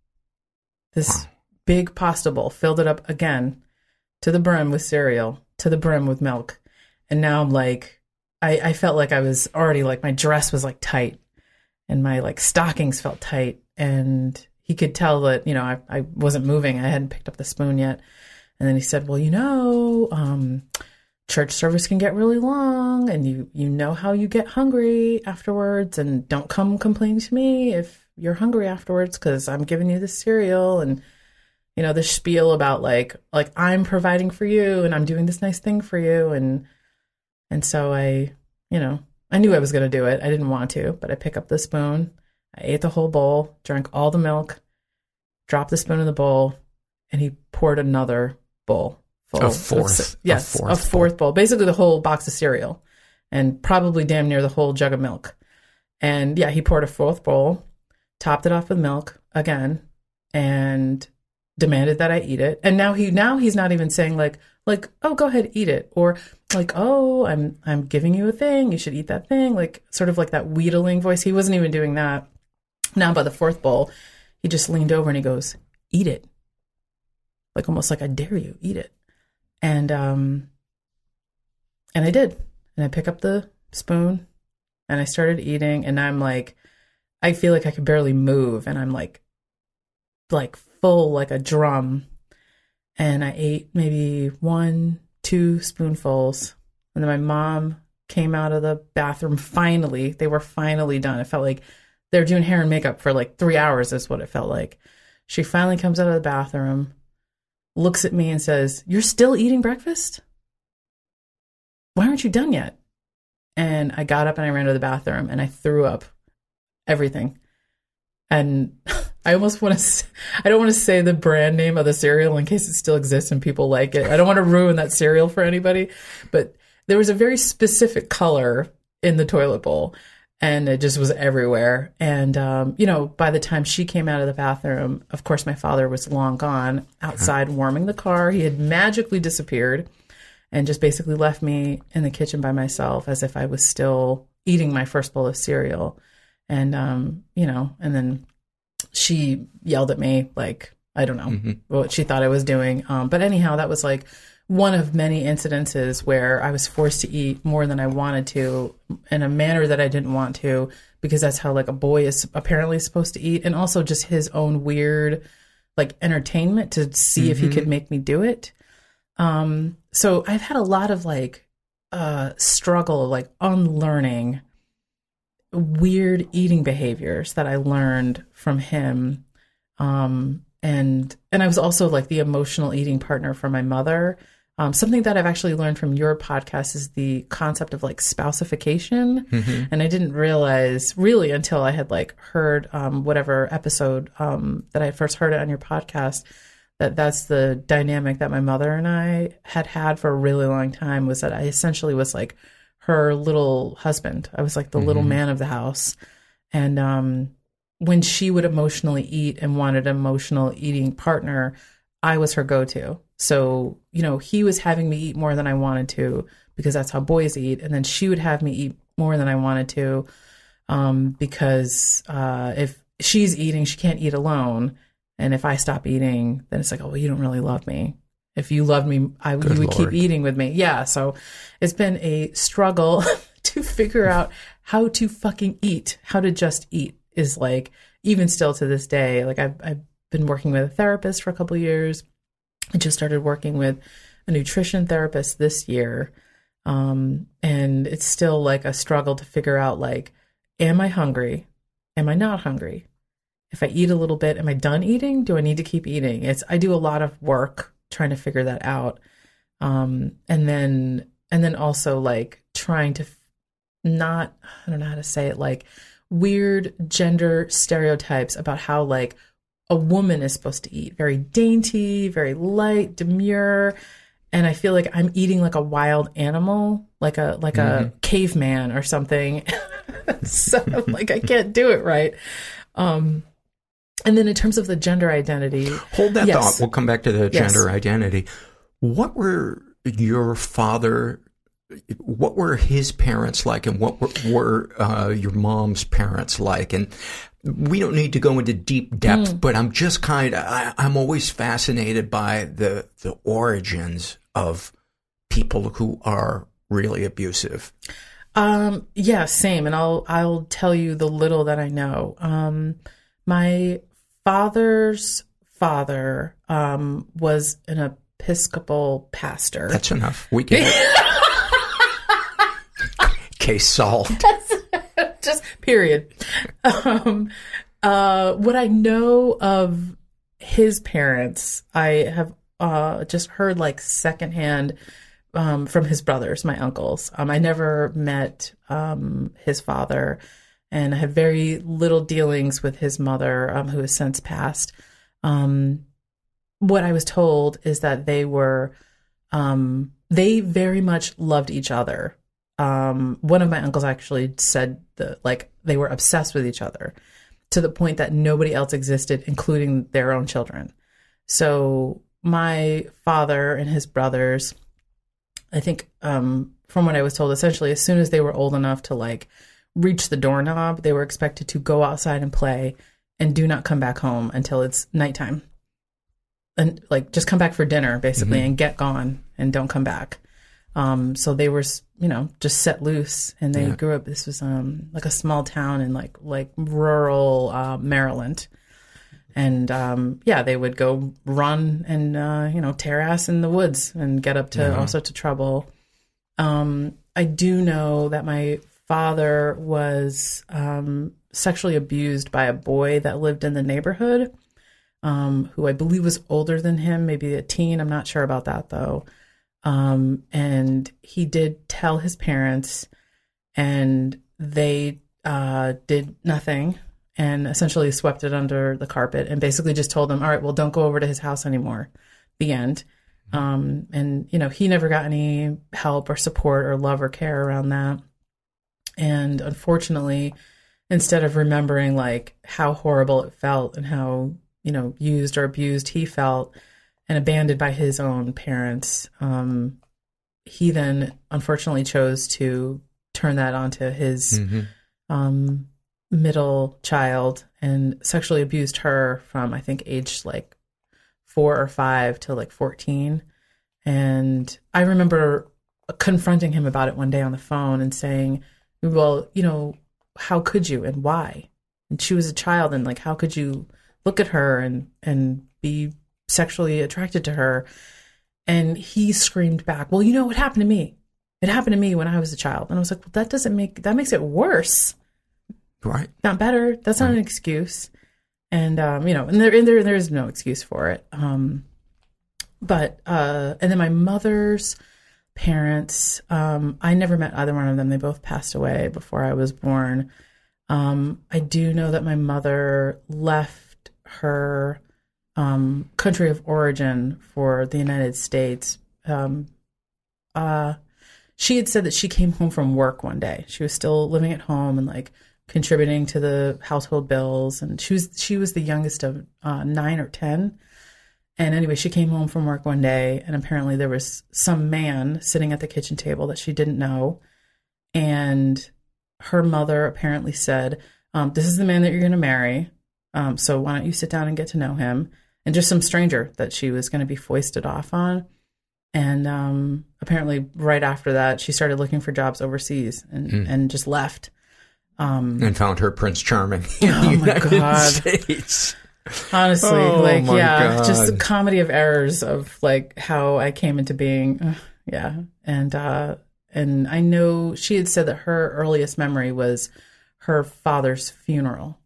This big pasta bowl, filled it up again to the brim with cereal, to the brim with milk. And now I'm like, I, I felt like I was already like, my dress was like tight and my like stockings felt tight. And he could tell that, you know, I, I wasn't moving. I hadn't picked up the spoon yet. And then he said, well, you know, um, church service can get really long and you, you know how you get hungry afterwards, and don't come complain to me if you're hungry afterwards, because I'm giving you this cereal and, you know, this spiel about like, like I'm providing for you and I'm doing this nice thing for you. And, and so I, you know, I knew I was going to do it. I didn't want to, but I pick up the spoon. I ate the whole bowl, drank all the milk, dropped the spoon in the bowl, and he poured another bowl full. A fourth. Yes, a fourth, a fourth bowl. bowl. Basically the whole box of cereal and probably damn near the whole jug of milk. And yeah, he poured a fourth bowl, topped it off with milk again, and demanded that I eat it. And now he now he's not even saying like like oh, go ahead, eat it, or like, oh, I'm I'm giving you a thing, you should eat that thing, like sort of like that wheedling voice. He wasn't even doing that. Now by the fourth bowl, he just leaned over and he goes, eat it. Like almost like, I dare you, eat it. And um and I did. And I pick up the spoon and I started eating, and I'm like, I feel like I could barely move, and I'm like like full like a drum. And I ate maybe one, two spoonfuls. And then my mom came out of the bathroom. Finally, they were finally done. It felt like they were doing hair and makeup for like three hours is what it felt like. She finally comes out of the bathroom, looks at me and says, you're still eating breakfast? Why aren't you done yet? And I got up and I ran to the bathroom and I threw up everything. And I almost want to, I don't want to say the brand name of the cereal in case it still exists and people like it. I don't want to ruin that cereal for anybody, but there was a very specific color in the toilet bowl and it just was everywhere. And, um, you know, by the time she came out of the bathroom, of course, my father was long gone outside warming the car. He had magically disappeared and just basically left me in the kitchen by myself as if I was still eating my first bowl of cereal. And, um, you know, and then she yelled at me, like, I don't know mm-hmm. what she thought I was doing. Um, but anyhow, that was like one of many incidences where I was forced to eat more than I wanted to in a manner that I didn't want to, because that's how like a boy is apparently supposed to eat. And also just his own weird, like entertainment to see mm-hmm. if he could make me do it. Um, so I've had a lot of like, uh, struggle, like unlearning weird eating behaviors that I learned from him. Um, and, and I was also like the emotional eating partner for my mother. Um, something that I've actually learned from your podcast is the concept of like spousification. Mm-hmm. And I didn't realize really until I had like heard, um, whatever episode, um, that I first heard it on your podcast, that that's the dynamic that my mother and I had had for a really long time, was that I essentially was like her little husband. I was like the mm-hmm. little man of the house. And um, when she would emotionally eat and wanted an emotional eating partner, I was her go-to. So, you know, he was having me eat more than I wanted to because that's how boys eat. And then she would have me eat more than I wanted to um, because uh, if she's eating, she can't eat alone. And if I stop eating, then it's like, oh, well, you don't really love me. If you loved me, I, you would Lord. keep eating with me. Yeah. So it's been a struggle to figure out how to fucking eat, how to just eat is like, even still to this day, like I've, I've been working with a therapist for a couple of years. I just started working with a nutrition therapist this year. Um, and it's still like a struggle to figure out, like, am I hungry? Am I not hungry? If I eat a little bit, am I done eating? Do I need to keep eating? It's, I do a lot of work trying to figure that out. Um, and then, and then also like trying to f- not, I don't know how to say it, like weird gender stereotypes about how like a woman is supposed to eat. Very dainty, very light, demure. And I feel like I'm eating like a wild animal, like a, like mm-hmm. a caveman or something. So like, I can't do it right. Um, And then in terms of the gender identity. Hold that yes. thought. We'll come back to the Yes. gender identity. What were your father, what were his parents like, and what were, were uh, your mom's parents like? And we don't need to go into deep depth, mm. but I'm just kind of, I, I'm always fascinated by the the origins of people who are really abusive. Um, yeah, same. And I'll, I'll tell you the little that I know. Um, my father's father, um, was an Episcopal pastor. That's enough. We can. Case solved. Just period. Um, uh, what I know of his parents, I have uh, just heard like secondhand um, from his brothers, my uncles. Um, I never met um, his father, and I had very little dealings with his mother, um, who has since passed. Um, what I was told is that they were, um, they very much loved each other. Um, one of my uncles actually said that, like, they were obsessed with each other to the point that nobody else existed, including their own children. So my father and his brothers, I think, um, from what I was told, essentially, as soon as they were old enough to like reach the doorknob, they were expected to go outside and play and do not come back home until it's nighttime. And like, just come back for dinner, basically, mm-hmm. and get gone and don't come back. Um, so they were, you know, just set loose, and they yeah. grew up. This was um, like a small town in like like rural uh, Maryland, and um, yeah, they would go run and uh, you know tear ass in the woods and get up to yeah. all sorts of trouble. Um, I do know that my father was um, sexually abused by a boy that lived in the neighborhood, um, who I believe was older than him, maybe a teen. I'm not sure about that though. Um, and he did tell his parents, and they uh, did nothing and essentially swept it under the carpet and basically just told them, all right, well, don't go over to his house anymore. The end. Um, and, you know, he never got any help or support or love or care around that. And unfortunately, instead of remembering like how horrible it felt and how, you know, used or abused he felt, and abandoned by his own parents, um, he then unfortunately chose to turn that onto his mm-hmm. um, middle child and sexually abused her from, I think, age like four or five to like fourteen. And I remember confronting him about it one day on the phone and saying, well, you know, how could you and why? And she was a child, and like, how could you look at her and, and be sexually attracted to her? And he screamed back, well, you know what happened to me? It happened to me when I was a child. And I was like, well, that doesn't make, that makes it worse. Right. Not better. That's not right. An excuse. And, um, you know, and there, and there, there is no excuse for it. Um, but, uh, and then my mother's parents, um, I never met either one of them. They both passed away before I was born. Um, I do know that my mother left her Um, country of origin for the United States. Um, uh, she had said that she came home from work one day. She was still living at home and like contributing to the household bills. And she was, she was the youngest of uh, nine or ten. And anyway, she came home from work one day, and apparently there was some man sitting at the kitchen table that she didn't know. And her mother apparently said, um, this is the man that you're going to marry. Um, so why don't you sit down and get to know him? And just some stranger that she was going to be foisted off on. And um, apparently right after that, she started looking for jobs overseas and, mm. and just left. Um, and found her Prince Charming in oh the my United God. States. Honestly, oh like, my yeah, God. just a comedy of errors of like how I came into being. Uh, yeah. And, uh, and I know she had said that her earliest memory was her father's funeral.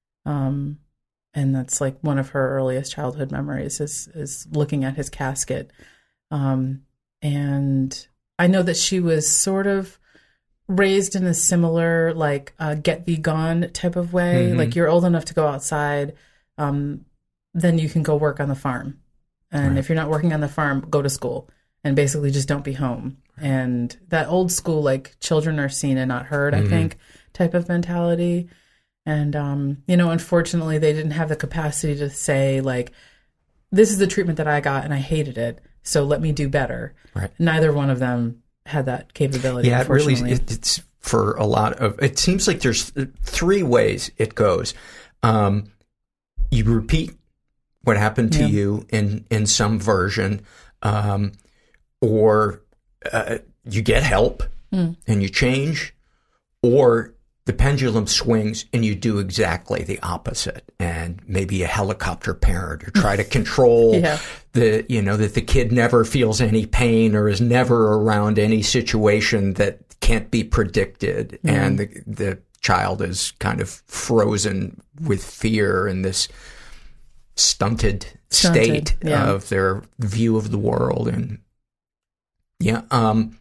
Um, And that's like one of her earliest childhood memories is, is looking at his casket. Um, and I know that she was sort of raised in a similar, like, uh, get thee gone type of way. Mm-hmm. Like, you're old enough to go outside, um, then you can go work on the farm. And right. if you're not working on the farm, go to school and basically just don't be home. And that old school, like, children are seen and not heard, mm-hmm. I think, type of mentality. And, um, you know, unfortunately, they didn't have the capacity to say, like, this is the treatment that I got and I hated it, so let me do better. Right. Neither one of them had that capability, yeah, it really, unfortunately. it, it's for a lot of, it seems like there's three ways it goes. Um, you repeat what happened to Yeah. you in, in some version, um, or uh, you get help Mm. and you change, or the pendulum swings and you do exactly the opposite, and maybe a helicopter parent, or try to control Yeah. the, you know, that the kid never feels any pain or is never around any situation that can't be predicted. Mm. And the, the child is kind of frozen with fear in this stunted, Stunted, state yeah. of their view of the world. And yeah, um,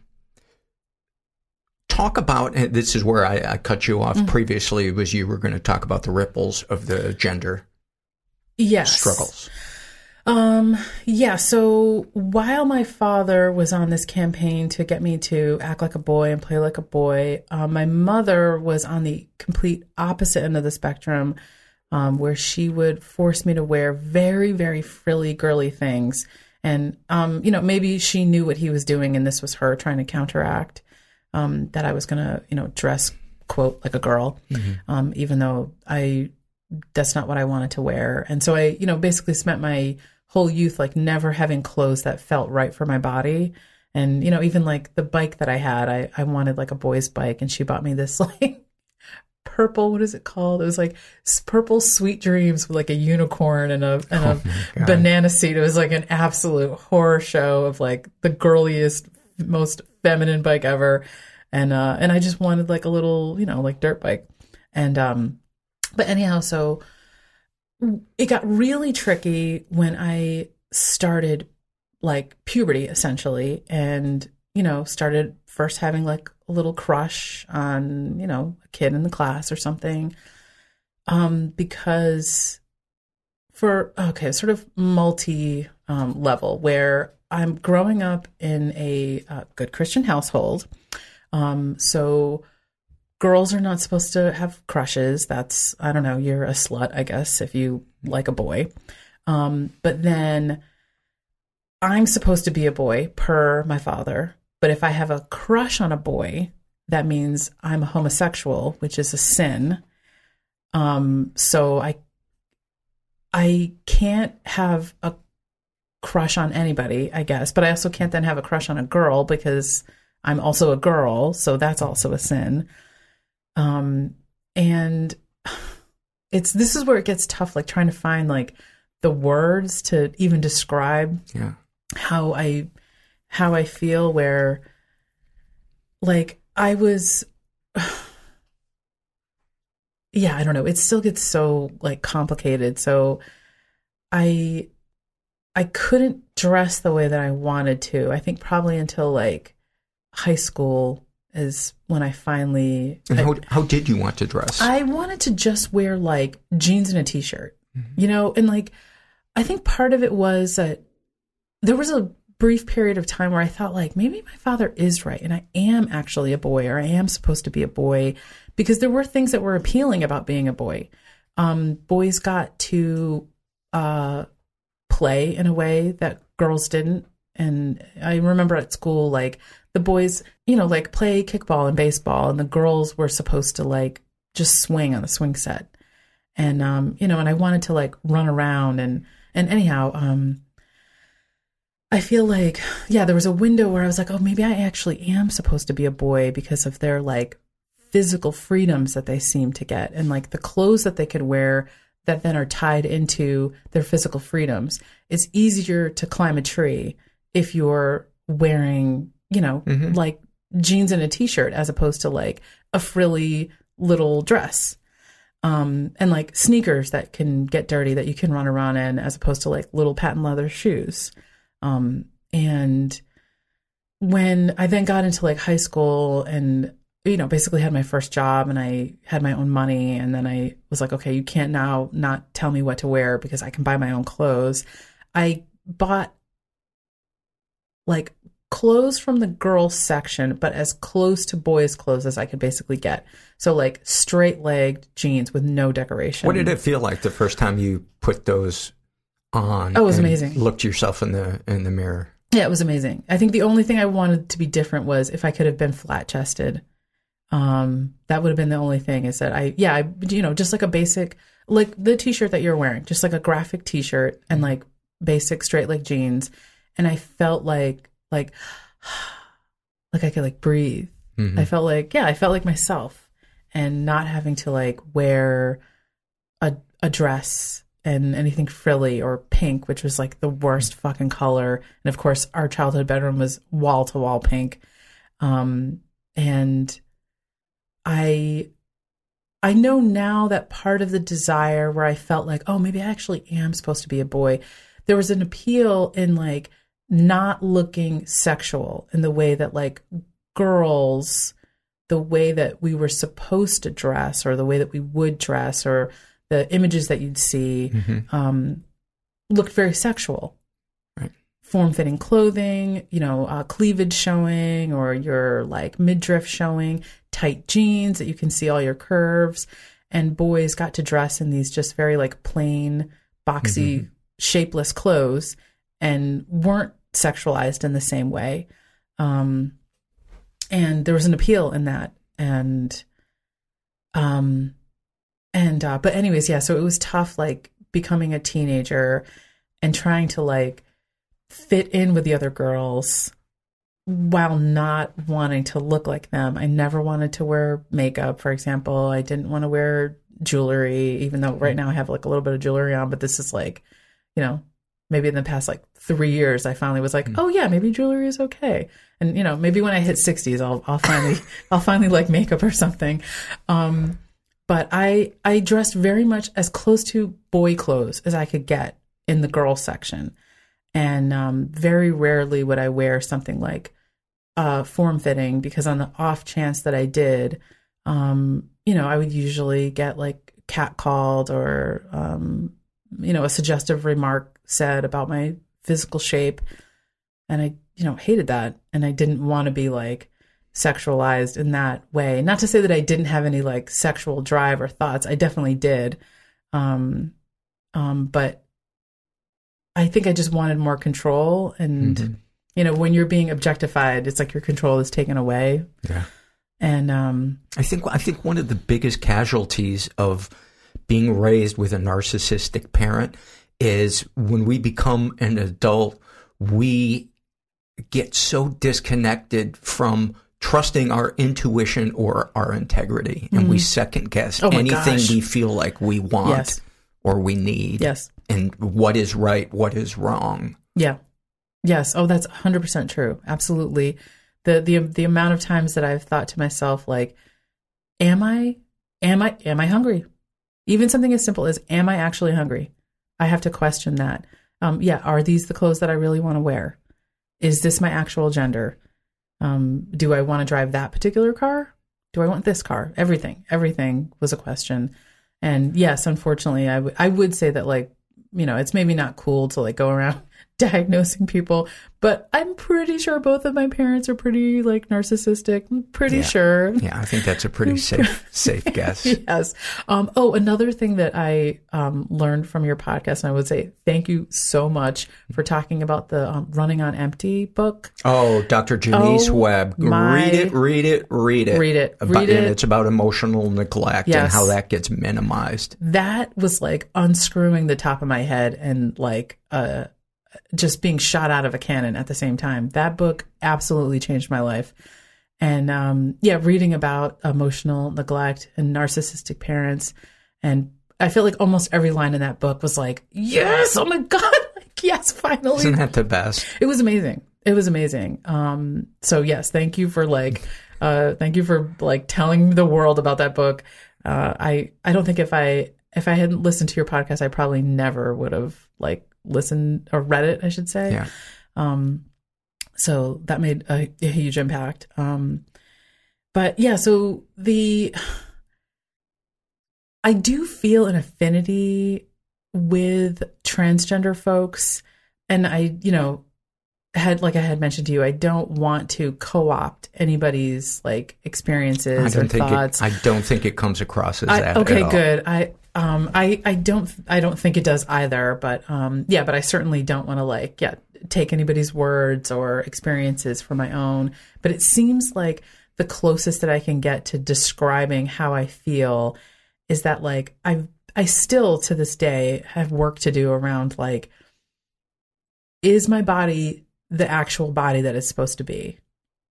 talk about, and this is where I, I cut you off Mm. previously, was you were going to talk about the ripples of the gender Yes. struggles. Um, yeah, so while my father was on this campaign to get me to act like a boy and play like a boy, um, my mother was on the complete opposite end of the spectrum, um, where she would force me to wear very, very frilly, girly things. And, um, you know, maybe she knew what he was doing and this was her trying to counteract, um, that I was going to, you know, dress, quote, like a girl, Mm-hmm. um, even though I, that's not what I wanted to wear. And so I, you know, basically spent my whole youth like never having clothes that felt right for my body. And, you know, even like the bike that I had, I, I wanted like a boy's bike, and she bought me this like purple, what is it called? It was like s- purple Sweet Dreams with like a unicorn and a, and a Oh my God. banana seat. It was like an absolute horror show of like the girliest, most feminine bike ever. And, uh, and I just wanted like a little, you know, like dirt bike. And, um, but anyhow, so it got really tricky when I started like puberty essentially, and, you know, started first having like a little crush on, you know, a kid in the class or something. Um, because for, okay, sort of multi um, level, where I'm growing up in a uh, good Christian household. Um, so girls are not supposed to have crushes. That's, I don't know, you're a slut, I guess, if you like a boy. Um, but then I'm supposed to be a boy per my father. But if I have a crush on a boy, that means I'm a homosexual, which is a sin. Um, so I, I can't have a crush on anybody, I guess, but I also can't then have a crush on a girl because I'm also a girl. So that's also a sin. Um, and it's, this is where it gets tough, like trying to find like the words to even describe Yeah. how I, how I feel, where like I was, yeah, I don't know. It still gets so like complicated. So I, I couldn't dress the way that I wanted to. I think probably until like high school is when I finally. And I, how, how did you want to dress? I wanted to just wear like jeans and a t-shirt, mm-hmm. you know, and like, I think part of it was that there was a brief period of time where I thought like, maybe my father is right and I am actually a boy, or I am supposed to be a boy, because there were things that were appealing about being a boy. Um, boys got to uh, play in a way that girls didn't. And I remember at school, like the boys, you know, like play kickball and baseball, and the girls were supposed to like just swing on the swing set. And, um, you know, and I wanted to like run around and, and anyhow, um, I feel like, yeah, there was a window where I was like, oh, maybe I actually am supposed to be a boy because of their like physical freedoms that they seem to get, and like the clothes that they could wear that then are tied into their physical freedoms. It's easier to climb a tree if you're wearing, you know, mm-hmm. like jeans and a t-shirt as opposed to like a frilly little dress. Um, and like sneakers that can get dirty that you can run around in as opposed to like little patent leather shoes. Um, and when I then got into like high school and, you know, basically had my first job and I had my own money, and then I was like, okay, you can't now not tell me what to wear because I can buy my own clothes. I bought like clothes from the girls section, but as close to boys' clothes as I could basically get. So like straight legged jeans with no decoration. What did it feel like the first time you put those on? Oh, it was and amazing. Looked yourself in the in the mirror. Yeah, it was amazing. I think the only thing I wanted to be different was if I could have been flat chested. Um, that would have been the only thing is that I, yeah, I, you know, just like a basic, like the t-shirt that you're wearing, just like a graphic t-shirt and like basic straight leg jeans. And I felt like, like, like I could like breathe. Mm-hmm. I felt like, yeah, I felt like myself and not having to like wear a, a dress and anything frilly or pink, which was like the worst fucking color. And of course, our childhood bedroom was wall to wall pink. Um, and I, I know now that part of the desire where I felt like, oh, maybe I actually am supposed to be a boy. There was an appeal in like not looking sexual in the way that like girls, the way that we were supposed to dress or the way that we would dress or the images that you'd see mm-hmm. um, looked very sexual. Right. Form-fitting clothing, you know, uh, cleavage showing or your like midriff showing, tight jeans that you can see all your curves. And boys got to dress in these just very like plain, boxy, mm-hmm. shapeless clothes and weren't sexualized in the same way. Um, and there was an appeal in that. And, um, and, uh, but anyways, yeah, so it was tough, like becoming a teenager and trying to like fit in with the other girls while not wanting to look like them. I never wanted to wear makeup, for example. I didn't want to wear jewelry, even though right now I have like a little bit of jewelry on, but this is like, you know, maybe in the past like three years, I finally was like, mm. oh yeah, maybe jewelry is okay. And you know, maybe when I hit sixties, I'll, I'll finally, I'll finally like makeup or something. Um, but I, I dressed very much as close to boy clothes as I could get in the girl section. And, um, very rarely would I wear something like, uh, form fitting because on the off chance that I did, um, you know, I would usually get like catcalled or, um, you know, a suggestive remark said about my physical shape. And I, you know, hated that. And I didn't want to be like sexualized in that way. Not to say that I didn't have any like sexual drive or thoughts. I definitely did. Um, um, but I think I just wanted more control. And, mm-hmm. you know, when you're being objectified, it's like your control is taken away. Yeah. And, um, I think, I think one of the biggest casualties of being raised with a narcissistic parent is when we become an adult, we get so disconnected from trusting our intuition or our integrity. And mm. we second guess oh anything gosh. we feel like we want yes. or we need. Yes. And what is right, what is wrong. Yeah. Yes. Oh, that's one hundred percent true. Absolutely. The, the, the amount of times that I've thought to myself, like, am I, am I, am I hungry? Even something as simple as, am I actually hungry? I have to question that. Um, yeah. Are these the clothes that I really want to wear? Is this my actual gender? Um, do I want to drive that particular car? Do I want this car? Everything, everything was a question. And yes, unfortunately, I, w- I would say that, like, you know, it's maybe not cool to like go around diagnosing people, but I'm pretty sure both of my parents are pretty like narcissistic. I'm pretty yeah. sure. Yeah, I think that's a pretty safe safe guess. Yes. Um, oh, another thing that I um, learned from your podcast, and I would say thank you so much for talking about the um, Running on Empty book. Oh, Doctor Janice oh, Webb. My... Read it, read it, read it. Read it. About, read it. And it's about emotional neglect yes. and how that gets minimized. That was like unscrewing the top of my head and like uh, just being shot out of a cannon at the same time. That book absolutely changed my life. And um, yeah, reading about emotional neglect and narcissistic parents. And I feel like almost every line in that book was like, yes, oh my God, like, yes, finally. Isn't that the best? It was amazing. It was amazing. Um, so yes, thank you for like, uh, thank you for like telling the world about that book. Uh, I, I don't think if I, if I hadn't listened to your podcast, I probably never would have like listened or read it, I should say. Yeah. Um, so that made a, a huge impact. Um, but yeah, so the, I do feel an affinity with transgender folks. And I, you know, had, like I had mentioned to you, I don't want to co-opt anybody's like experiences I don't or think thoughts. It, I don't think it comes across as I, that. okay, at all. good. I um I I don't I don't think it does either. But um yeah, but I certainly don't want to like yeah take anybody's words or experiences for my own. But it seems like the closest that I can get to describing how I feel is that like I I still to this day have work to do around like, is my body the actual body that it's supposed to be?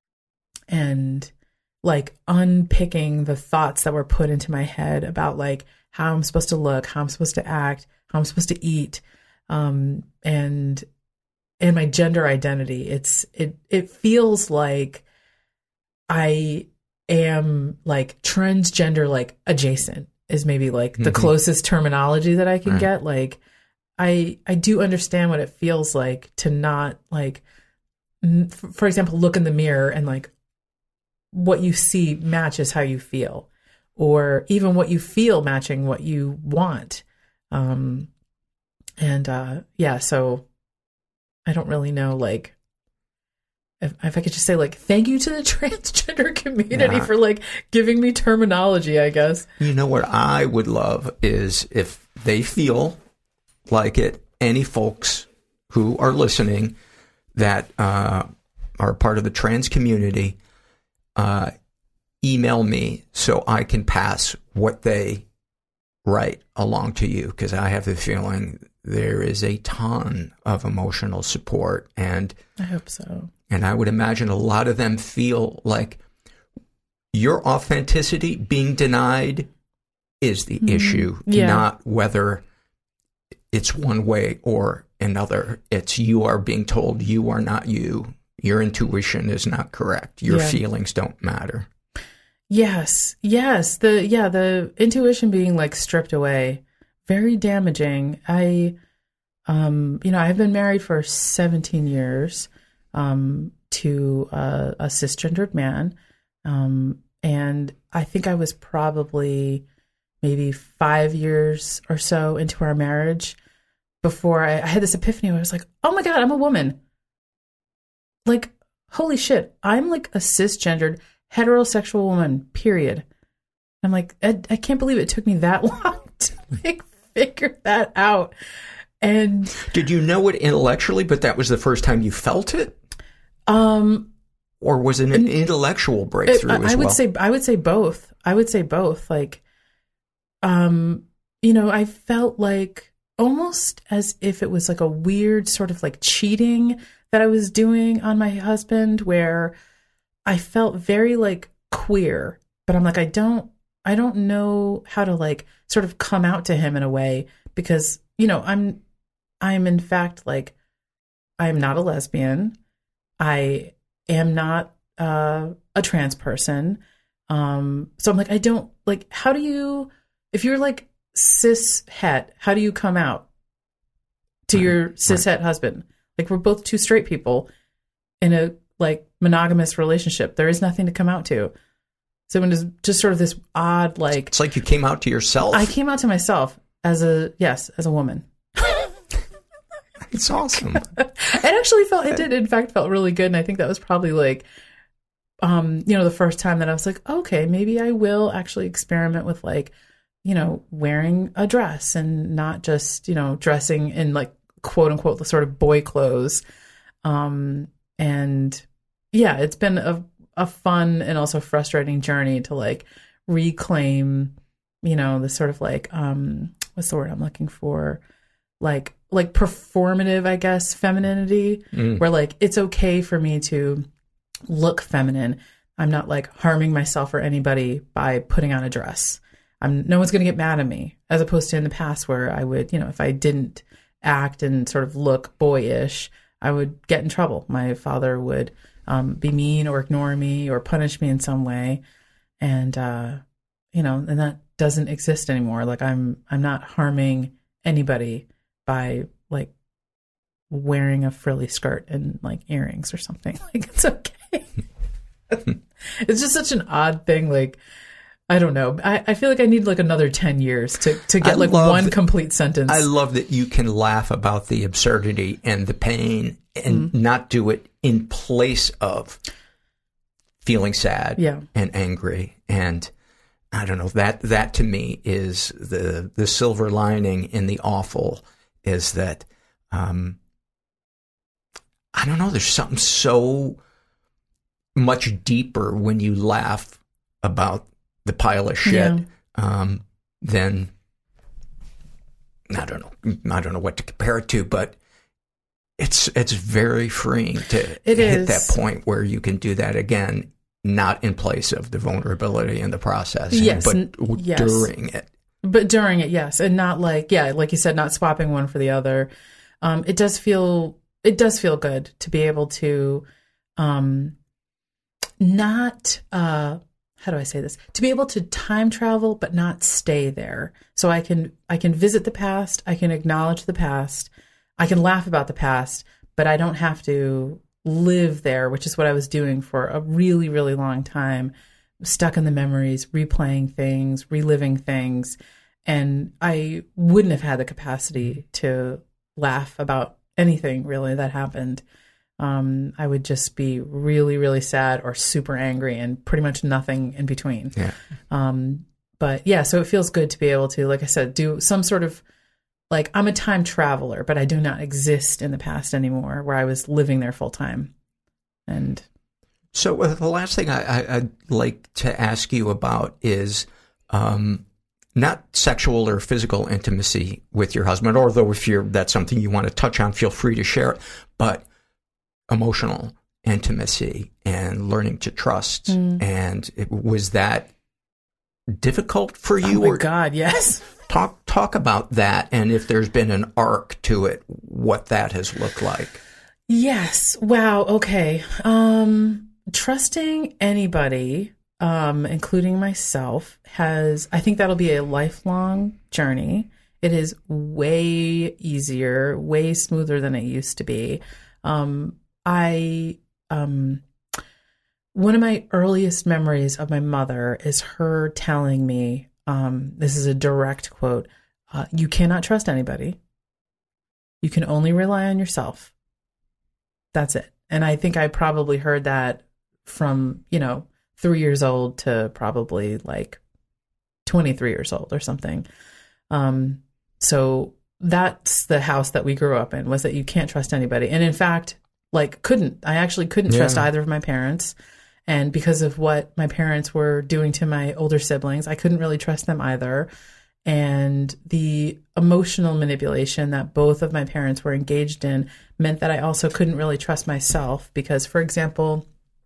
And like unpicking the thoughts that were put into my head about like how I'm supposed to look, how I'm supposed to act, how I'm supposed to eat, um, and and my gender identity. It's it it feels like I am like transgender, like adjacent is maybe like the Mm-hmm. closest terminology that I can Right. get. Like I I do understand what it feels like to not like, n- f- for example, look in the mirror and like what you see matches how you feel, or even what you feel matching what you want. Um, and uh, yeah, so I don't really know, like, if, if I could just say, like, thank you to the transgender community Yeah. for, like, giving me terminology, I guess. You know what I would love is if they feel like it, any folks who are listening that uh, are part of the trans community, uh, email me so I can pass what they write along to you, because I have the feeling there is a ton of emotional support, and I hope so. And I would imagine a lot of them feel like your authenticity being denied is the Mm-hmm. issue, Yeah. not whether it's one way or another. It's you are being told you are not you. Your intuition is not correct. Your Yeah. feelings don't matter. Yes, yes. The yeah, the intuition being like stripped away, very damaging. I, um, you know, I've been married for seventeen years, um, to a, a cisgendered man, um, and I think I was probably maybe five years or so into our marriage before I, I had this epiphany where I was like, oh my God, I'm a woman. Like, holy shit, I'm like a cisgendered heterosexual woman, period. I'm like, I, I can't believe it took me that long to like figure that out. And did you know it intellectually, but that was the first time you felt it? Um, or was it an intellectual breakthrough it, I, as I would well? say, I would say both. I would say both. Like, um, you know, I felt like almost as if it was like a weird sort of like cheating that I was doing on my husband, where I felt very like queer, but I'm like, I don't, I don't know how to like sort of come out to him in a way, because, you know, I'm, I'm in fact like, I'm not a lesbian. I am not uh, a trans person. Um, so I'm like, I don't like, how do you, if you're like cis het, how do you come out to Right. your cis het husband? Like, we're both two straight people in a like monogamous relationship. There is nothing to come out to. So it was just sort of this odd, like, it's like you came out to yourself. I came out to myself as a, yes, as a woman. It's awesome. It actually felt, it did in fact felt really good. And I think that was probably like, um, you know, the first time that I was like, okay, maybe I will actually experiment with like, you know, wearing a dress and not just, you know, dressing in like quote unquote, the sort of boy clothes. Um, and yeah, it's been a, a fun and also frustrating journey to like reclaim, you know, the sort of like, um, what's the word I'm looking for? Like, like performative, I guess, femininity, Mm. where like, it's okay for me to look feminine. I'm not like harming myself or anybody by putting on a dress. I'm, no one's going to get mad at me, as opposed to in the past where I would, you know, if I didn't act and sort of look boyish, I would get in trouble. My father would um, be mean or ignore me or punish me in some way. And, uh, you know, and that doesn't exist anymore. Like I'm, I'm not harming anybody by like wearing a frilly skirt and like earrings or something. Like, it's okay. It's just such an odd thing. Like, I don't know. I, I feel like I need like another ten years to, to get I like love one that- complete sentence. I love that you can laugh about the absurdity and the pain and mm-hmm. not do it in place of feeling sad yeah. and angry. And I don't know, that that to me is the the silver lining in the awful, is that um, I don't know, there's something so much deeper when you laugh about the pile of shit yeah. um, than, I don't know, I don't know what to compare it to, but it's it's very freeing to it hit is. that point where you can do that again, not in place of the vulnerability and the processing, yes, but yes. during it. But during it, yes, and not like yeah, like you said, not swapping one for the other. Um, it does feel it does feel good to be able to, um, not uh, how do I say this? To be able to time travel, but not stay there. So I can I can visit the past, I can acknowledge the past, I can laugh about the past, but I don't have to live there, which is what I was doing for a really, really long time, stuck in the memories, replaying things, reliving things. And I wouldn't have had the capacity to laugh about anything really that happened. Um, I would just be really, really sad or super angry and pretty much nothing in between. Yeah. Um, but yeah, so it feels good to be able to, like I said, do some sort of, like, I'm a time traveler, but I do not exist in the past anymore, where I was living there full time. And so uh, the last thing I, I, I'd like to ask you about is um, not sexual or physical intimacy with your husband, although if you're, that's something you want to touch on, feel free to share it, but emotional intimacy and learning to trust. Mm. And it, was that difficult for you? Oh my or God, yes. Talk talk about that, and if there's been an arc to it, what that has looked like. Yes. Wow. Okay. Um, trusting anybody, um, including myself, has, I think that'll be a lifelong journey. It is way easier, way smoother than it used to be. Um, I, um, one of my earliest memories of my mother is her telling me, Um, this is a direct quote. Uh, you cannot trust anybody. You can only rely on yourself. That's it. And I think I probably heard that from, you know, three years old to probably like twenty-three years old or something. Um, so that's the house that we grew up in, was that you can't trust anybody. And in fact, like couldn't, I actually couldn't yeah. trust either of my parents. And because of what my parents were doing to my older siblings, I couldn't really trust them either. And the emotional manipulation that both of my parents were engaged in meant that I also couldn't really trust myself. Because, for example,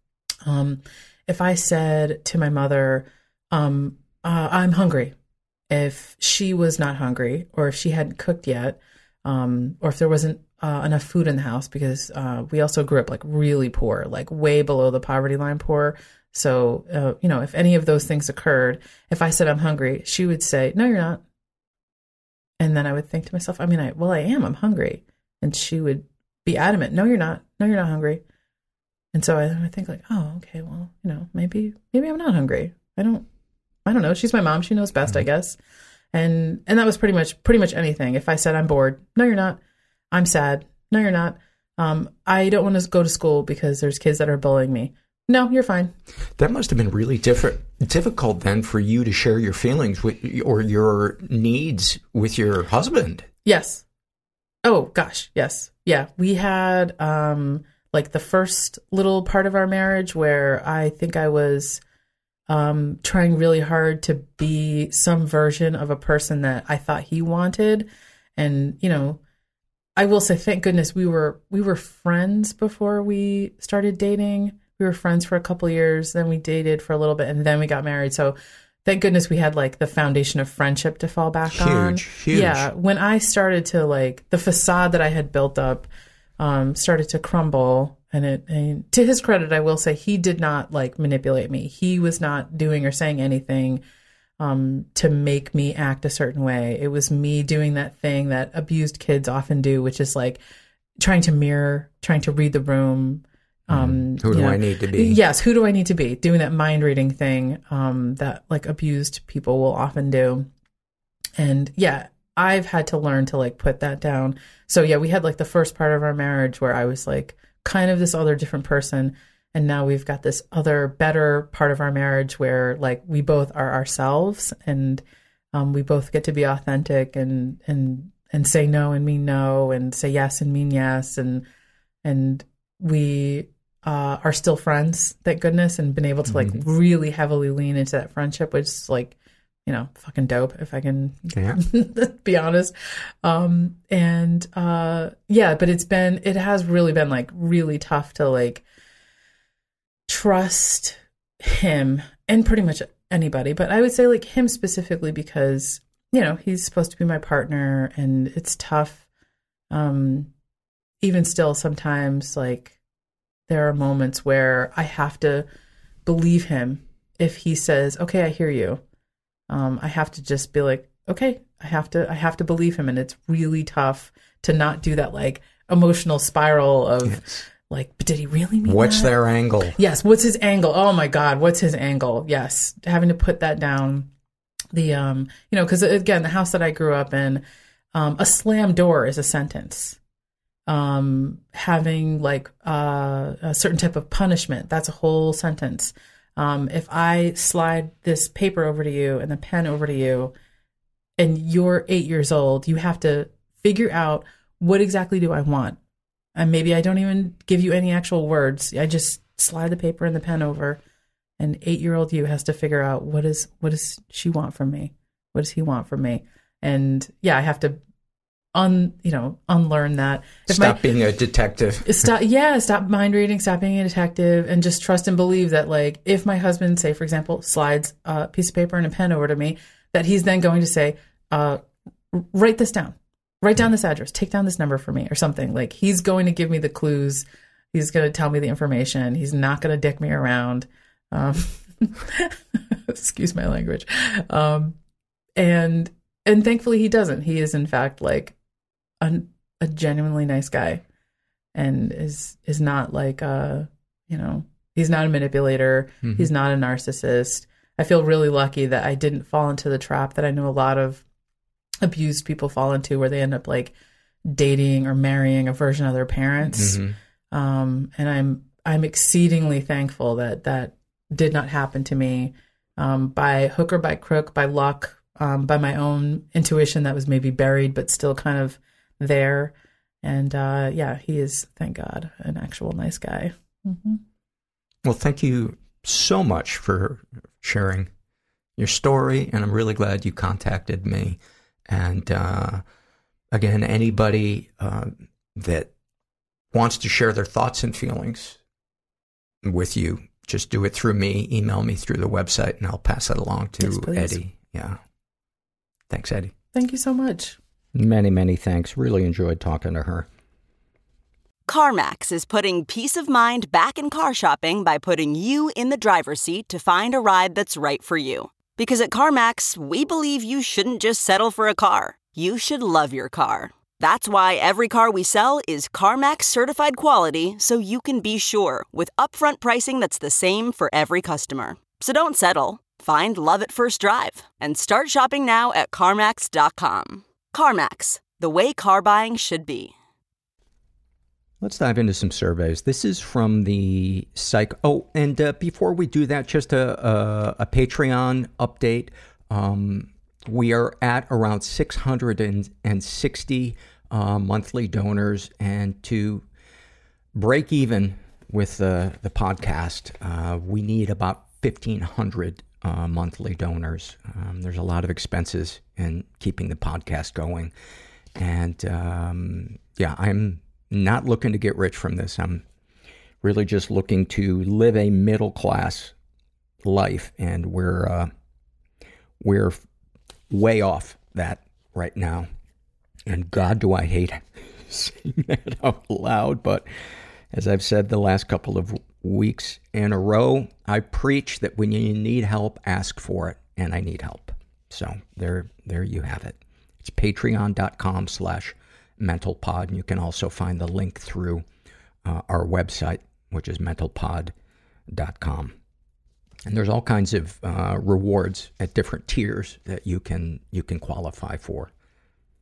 um, if I said to my mother, um, uh, I'm hungry, if she was not hungry, or if she hadn't cooked yet, um, or if there wasn't Uh, enough food in the house, because uh, we also grew up like really poor, like way below the poverty line poor. So, uh, you know, if any of those things occurred, if I said I'm hungry, she would say, no, you're not. And then I would think to myself, I mean, I, well, I am, I'm hungry. And she would be adamant, no, you're not. No, you're not hungry. And so I, I think like, oh, okay, well, you know, maybe, maybe I'm not hungry. I don't, I don't know. She's my mom. She knows best, mm-hmm. I guess. And, and that was pretty much, pretty much anything. If I said I'm bored, no, you're not. I'm sad. No, you're not. Um, I don't want to go to school because there's kids that are bullying me. No, you're fine. That must have been really diff- difficult then for you to share your feelings with, or your needs with your husband. Yes. Oh, gosh. Yes. Yeah. We had um, like the first little part of our marriage where I think I was um, trying really hard to be some version of a person that I thought he wanted. And, you know, I will say, thank goodness we were we were friends before we started dating. We were friends for a couple of years, then we dated for a little bit, and then we got married. So thank goodness we had like the foundation of friendship to fall back huge, on. Huge. Yeah. When I started to like, the facade that I had built up um, started to crumble. And it, and to his credit, I will say he did not like manipulate me. He was not doing or saying anything Um, to make me act a certain way. It was me doing that thing that abused kids often do, which is like trying to mirror, trying to read the room. Um, mm. Who do know, I need to be? Yes, who do I need to be? Doing that mind reading thing um, that like abused people will often do. And yeah, I've had to learn to like put that down. So yeah, we had like the first part of our marriage where I was like kind of this other different person. And now we've got this other better part of our marriage where like we both are ourselves, and um, we both get to be authentic and, and, and say no and mean no, and say yes and mean yes. And, and we uh, are still friends, thank goodness, and been able to like mm-hmm. really heavily lean into that friendship, which is like, you know, fucking dope, if I can yeah. be honest. Um, and uh, yeah, but it's been, it has really been like really tough to like trust him, and pretty much anybody, but I would say like him specifically because, you know, he's supposed to be my partner, and it's tough. Um, even still, sometimes like there are moments where I have to believe him if he says, okay, I hear you. Um, I have to just be like, okay, I have to, I have to believe him. And it's really tough to not do that like emotional spiral of yes. like, but did he really mean What's that? their angle? Yes. What's his angle? Oh my God. What's his angle? Yes. Having to put that down. The, um, you know, cause again, the house that I grew up in, um, a slam door is a sentence. Um, having like, uh, a certain type of punishment, that's a whole sentence. Um, if I slide this paper over to you and the pen over to you, and you're eight years old, you have to figure out what exactly do I want. And maybe I don't even give you any actual words. I just slide the paper and the pen over, and eight-year-old you has to figure out what is what does she want from me? What does he want from me? And yeah, I have to un you know unlearn that. If stop my, being a detective. Stop yeah, stop mind reading, stop being a detective, and just trust and believe that like if my husband, say for example, slides a piece of paper and a pen over to me, that he's then going to say, uh, write this down. Write down this address, take down this number for me or something. Like he's going to give me the clues. He's going to tell me the information. He's not going to dick me around. Um, excuse my language. Um, and, and thankfully he doesn't. He is in fact like a, a genuinely nice guy, and is, is not like, uh, you know, he's not a manipulator. Mm-hmm. He's not a narcissist. I feel really lucky that I didn't fall into the trap that I know a lot of abused people fall into, where they end up like dating or marrying a version of their parents. Mm-hmm. Um, and I'm, I'm exceedingly thankful that that did not happen to me, um, by hook or by crook, by luck, um, by my own intuition that was maybe buried, but still kind of there. And, uh, yeah, he is, thank God, an actual nice guy. Mm-hmm. Well, thank you so much for sharing your story. And I'm really glad you contacted me. And uh, again, anybody uh, that wants to share their thoughts and feelings with you, just do it through me. Email me through the website, and I'll pass that along to yes, Eddie. Yeah. Thanks, Eddie. Thank you so much. Many, many thanks. Really enjoyed talking to her. CarMax is putting peace of mind back in car shopping by putting you in the driver's seat to find a ride that's right for you. Because at CarMax, we believe you shouldn't just settle for a car. You should love your car. That's why every car we sell is CarMax certified quality, so you can be sure with upfront pricing that's the same for every customer. So don't settle. Find love at first drive and start shopping now at CarMax dot com. CarMax, the way car buying should be. Let's dive into some surveys. This is from the psych. Oh, and uh, before we do that, just a, a, a Patreon update. Um, we are at around six hundred sixty uh, monthly donors, and to break even with the, the podcast, uh, we need about fifteen hundred uh, monthly donors. Um, there's a lot of expenses in keeping the podcast going. And um, yeah, I'm not looking to get rich from this. I'm really just looking to live a middle class life, and we're uh, we're way off that right now. And God, do I hate saying that out loud. But as I've said the last couple of weeks in a row, I preach that when you need help, ask for it, and I need help. So there, there you have it. It's patreon dot com slash mental pod, and you can also find the link through uh, our website, which is mental pod dot com. And there's all kinds of uh, rewards at different tiers that you can you can qualify for.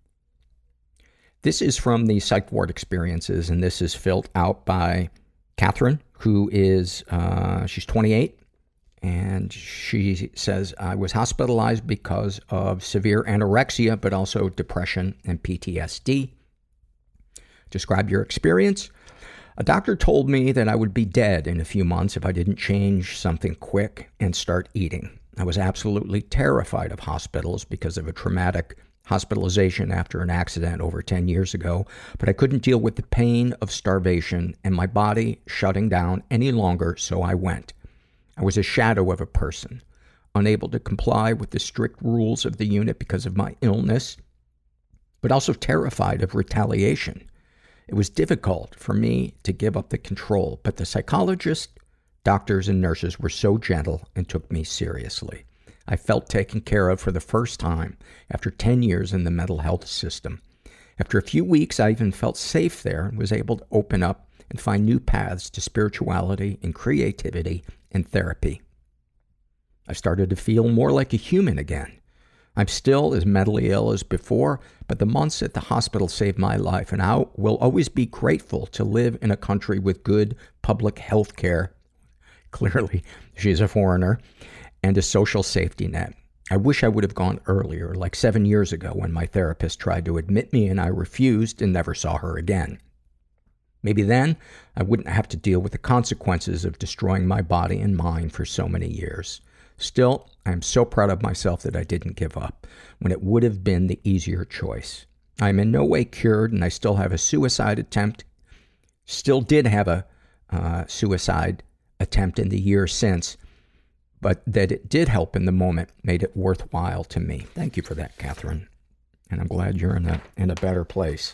This is from the Psych Ward Experiences, and this is filled out by Catherine, who is, uh, she's twenty-eight, and she says, I was hospitalized because of severe anorexia, but also depression and P T S D. Describe your experience. A doctor told me that I would be dead in a few months if I didn't change something quick and start eating. I was absolutely terrified of hospitals because of a traumatic hospitalization after an accident over ten years ago, but I couldn't deal with the pain of starvation and my body shutting down any longer, so I went. I was a shadow of a person, unable to comply with the strict rules of the unit because of my illness, but also terrified of retaliation. It was difficult for me to give up the control, but the psychologists, doctors, and nurses were so gentle and took me seriously. I felt taken care of for the first time after ten years in the mental health system. After a few weeks, I even felt safe there and was able to open up and find new paths to spirituality and creativity and therapy. I started to feel more like a human again. I'm still as mentally ill as before, but the months at the hospital saved my life, and I will always be grateful to live in a country with good public health care. Clearly, she's a foreigner. And a social safety net. I wish I would have gone earlier, like seven years ago when my therapist tried to admit me and I refused and never saw her again. Maybe then I wouldn't have to deal with the consequences of destroying my body and mind for so many years. Still, I am so proud of myself that I didn't give up, when it would have been the easier choice. I am in no way cured, and I still have a suicide attempt, still did have a uh, suicide attempt in the year since, but that it did help in the moment made it worthwhile to me. Thank you for that, Catherine. And I'm glad you're in a, in a better place.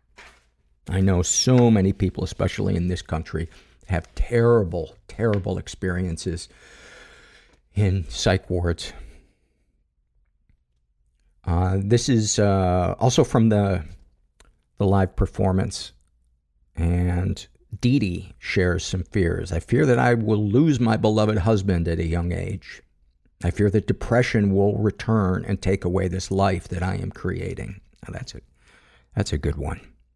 I know so many people, especially in this country, have terrible, terrible experiences in psych wards. Uh, this is uh, also from the, the live performance. And Dee Dee shares some fears. I fear that I will lose my beloved husband at a young age. I fear that depression will return and take away this life that I am creating. Now that's a, that's a good one.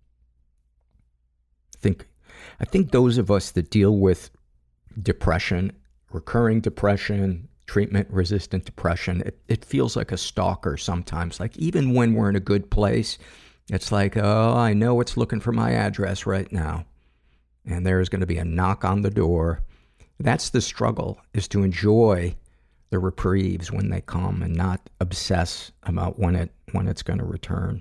I think, I think those of us that deal with depression, recurring depression, treatment-resistant depression, it, it feels like a stalker sometimes. Like even when we're in a good place, it's like, oh, I know it's looking for my address right now. And there's going to be a knock on the door. That's the struggle, is to enjoy the reprieves when they come and not obsess about when it when it's going to return.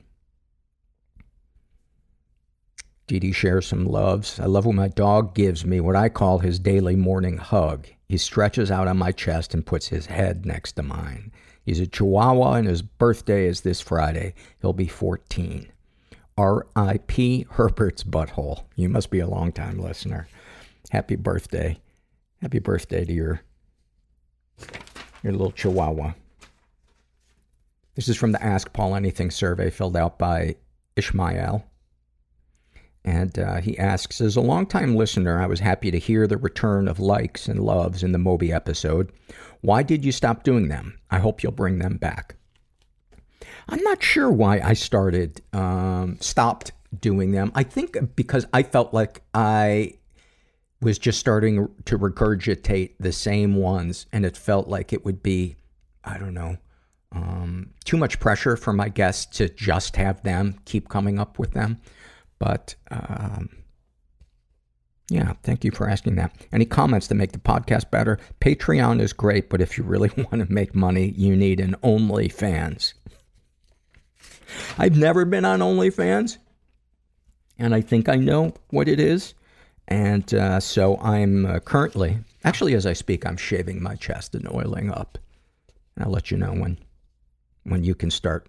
Dee Dee shares some loves. I love when my dog gives me what I call his daily morning hug. He stretches out on my chest and puts his head next to mine. He's a Chihuahua and his birthday is this Friday. He'll be fourteen. R I P Herbert's butthole. You must be a long-time listener. Happy birthday. Happy birthday to your, your little Chihuahua. This is from the Ask Paul Anything survey filled out by Ishmael. And uh, he asks, as a longtime listener, I was happy to hear the return of likes and loves in the Moby episode. Why did you stop doing them? I hope you'll bring them back. I'm not sure why I started, um, stopped doing them. I think because I felt like I was just starting to regurgitate the same ones, and it felt like it would be, I don't know, um, too much pressure for my guests to just have them keep coming up with them. But, um, yeah, thank you for asking that. Any comments to make the podcast better? Patreon is great, but if you really want to make money, you need an OnlyFans. I've never been on OnlyFans, and I think I know what it is. And uh, so I'm uh, currently, actually as I speak, I'm shaving my chest and oiling up. And I'll let you know when, when you can start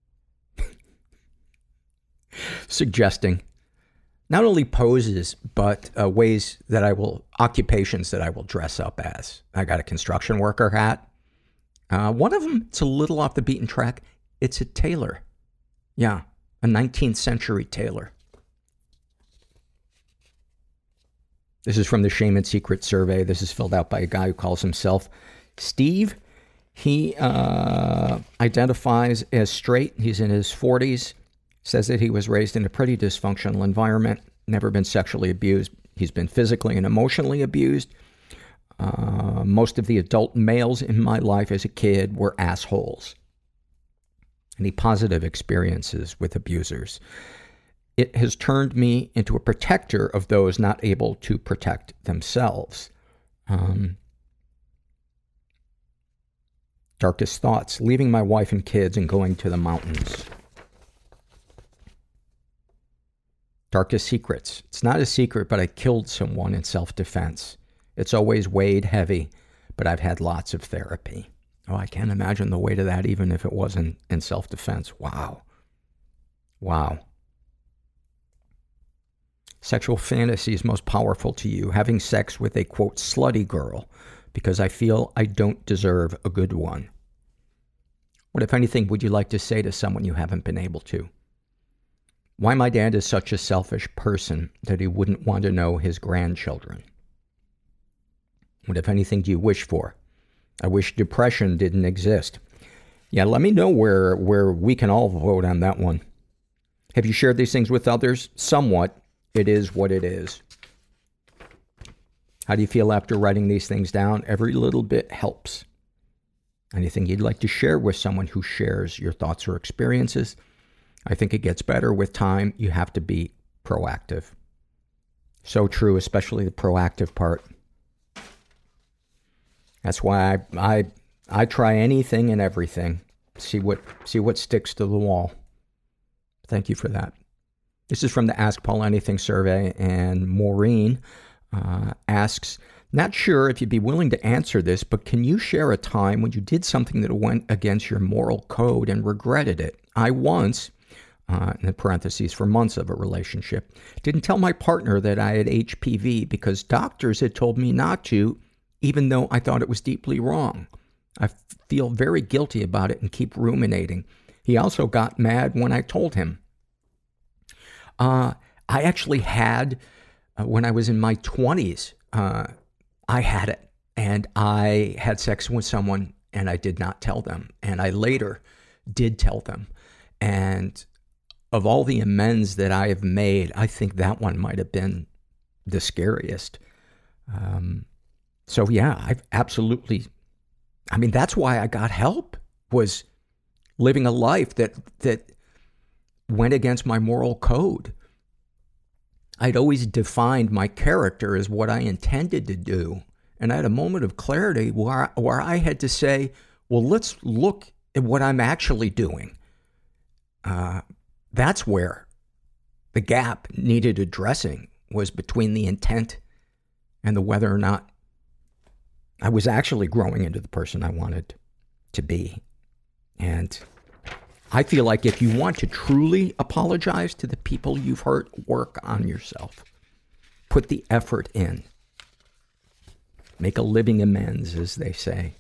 suggesting not only poses, but uh, ways that I will, occupations that I will dress up as. I got a construction worker hat. Uh, one of them, it's a little off the beaten track. It's a tailor. Yeah, a nineteenth century tailor. This is from the Shame and Secret survey. This is filled out by a guy who calls himself Steve. He uh, identifies as straight. He's in his forties. Says that he was raised in a pretty dysfunctional environment, never been sexually abused. He's been physically and emotionally abused. Uh, most of the adult males in my life as a kid were assholes. Any positive experiences with abusers? It has turned me into a protector of those not able to protect themselves. Um, darkest thoughts, leaving my wife and kids and going to the mountains. Darkest secrets. It's not a secret, but I killed someone in self-defense. It's always weighed heavy, but I've had lots of therapy. Oh, I can't imagine the weight of that, even if it wasn't in self-defense. Wow. Wow. Sexual fantasies most powerful to you. Having sex with a, quote, slutty girl, because I feel I don't deserve a good one. What, if anything, would you like to say to someone you haven't been able to? Why my dad is such a selfish person that he wouldn't want to know his grandchildren. What, if anything, do you wish for? I wish depression didn't exist. Yeah, let me know where, where we can all vote on that one. Have you shared these things with others? Somewhat. It is what it is. How do you feel after writing these things down? Every little bit helps. Anything you'd like to share with someone who shares your thoughts or experiences? I think it gets better with time. You have to be proactive. So true, especially the proactive part. That's why I, I, I try anything and everything. See what, see what sticks to the wall. Thank you for that. This is from the Ask Paul Anything survey, and Maureen uh, asks, not sure if you'd be willing to answer this, but can you share a time when you did something that went against your moral code and regretted it? I once... Uh, in parentheses, for months of a relationship, didn't tell my partner that I had H P V because doctors had told me not to, even though I thought it was deeply wrong. I f- feel very guilty about it and keep ruminating. He also got mad when I told him. Uh, I actually had, uh, when I was in my twenties, uh, I had it, and I had sex with someone, and I did not tell them, and I later did tell them, and of all the amends that I have made, I think that one might have been the scariest. Um, so yeah, I've absolutely, I mean, that's why I got help, was living a life that, that went against my moral code. I'd always defined my character as what I intended to do. And I had a moment of clarity where, where I had to say, well, let's look at what I'm actually doing. Uh, That's where the gap needed addressing, was between the intent and the whether or not I was actually growing into the person I wanted to be. And I feel like if you want to truly apologize to the people you've hurt, work on yourself. Put the effort in. Make a living amends, as they say.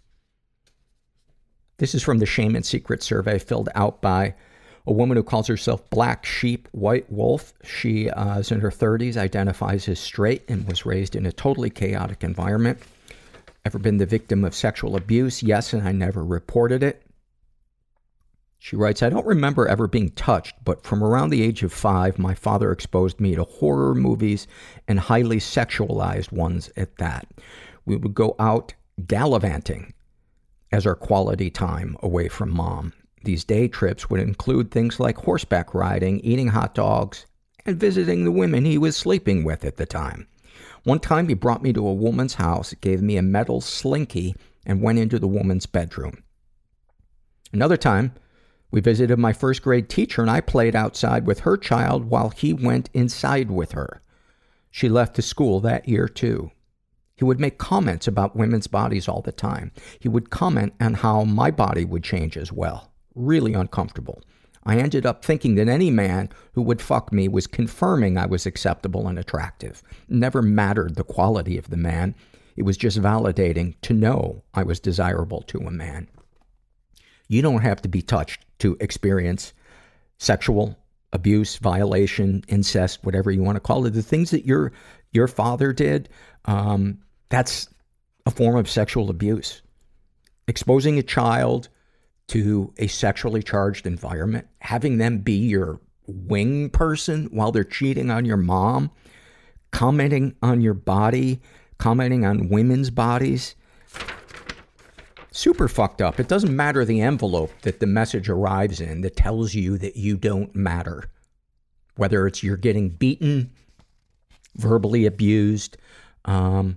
This is from the Shame and Secret survey, filled out by a woman who calls herself Black Sheep White Wolf. She uh, is in her thirties, identifies as straight, and was raised in a totally chaotic environment. Ever been the victim of sexual abuse? Yes, and I never reported it. She writes, I don't remember ever being touched, but from around the age of five, my father exposed me to horror movies, and highly sexualized ones at that. We would go out gallivanting as our quality time away from mom. These day trips would include things like horseback riding, eating hot dogs, and visiting the women he was sleeping with at the time. One time he brought me to a woman's house, gave me a metal slinky, and went into the woman's bedroom. Another time, we visited my first grade teacher, and I played outside with her child while he went inside with her. She left the school that year, too. He would make comments about women's bodies all the time. He would comment on how my body would change as well. Really uncomfortable. I ended up thinking that any man who would fuck me was confirming I was acceptable and attractive. It never mattered the quality of the man. It was just validating to know I was desirable to a man. You don't have to be touched to experience sexual abuse, violation, incest, whatever you want to call it. The things that your your father did, um, that's a form of sexual abuse. Exposing a child to a sexually charged environment, having them be your wing person while they're cheating on your mom, commenting on your body, commenting on women's bodies. Super fucked up. It doesn't matter the envelope that the message arrives in that tells you that you don't matter. Whether it's you're getting beaten, verbally abused, um,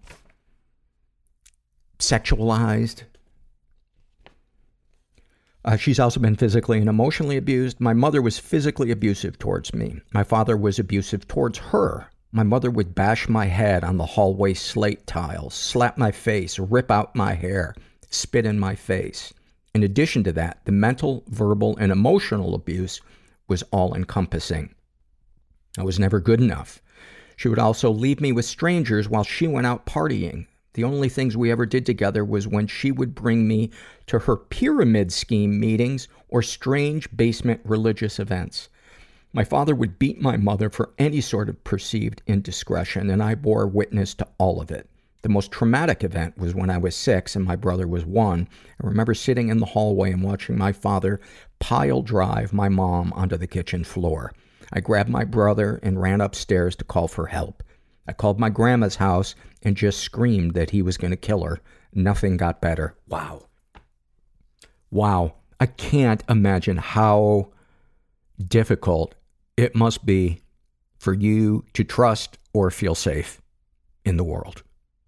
sexualized. Uh, she's also been physically and emotionally abused. My mother was physically abusive towards me. My father was abusive towards her. My mother would bash my head on the hallway slate tiles, slap my face, rip out my hair, spit in my face. In addition to that, the mental, verbal, and emotional abuse was all-encompassing. I was never good enough. She would also leave me with strangers while she went out partying. The only things we ever did together was when she would bring me to her pyramid scheme meetings or strange basement religious events. My father would beat my mother for any sort of perceived indiscretion, and I bore witness to all of it. The most traumatic event was when I was six and my brother was one. I remember sitting in the hallway and watching my father pile drive my mom onto the kitchen floor. I grabbed my brother and ran upstairs to call for help. I called my grandma's house and just screamed that he was going to kill her. Nothing got better. Wow. Wow. I can't imagine how difficult it must be for you to trust or feel safe in the world.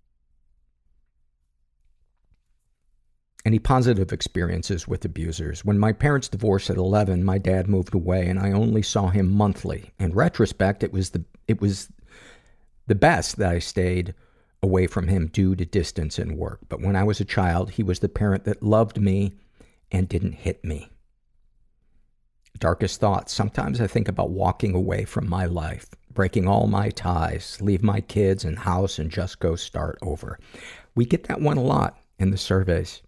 Any positive experiences with abusers? When my parents divorced at eleven, my dad moved away and I only saw him monthly. In retrospect, it was the, it was the best that I stayed away from him due to distance and work. But when I was a child, he was the parent that loved me and didn't hit me. Darkest thoughts. Sometimes I think about walking away from my life, breaking all my ties, leave my kids and house and just go start over. We get that one a lot in the surveys.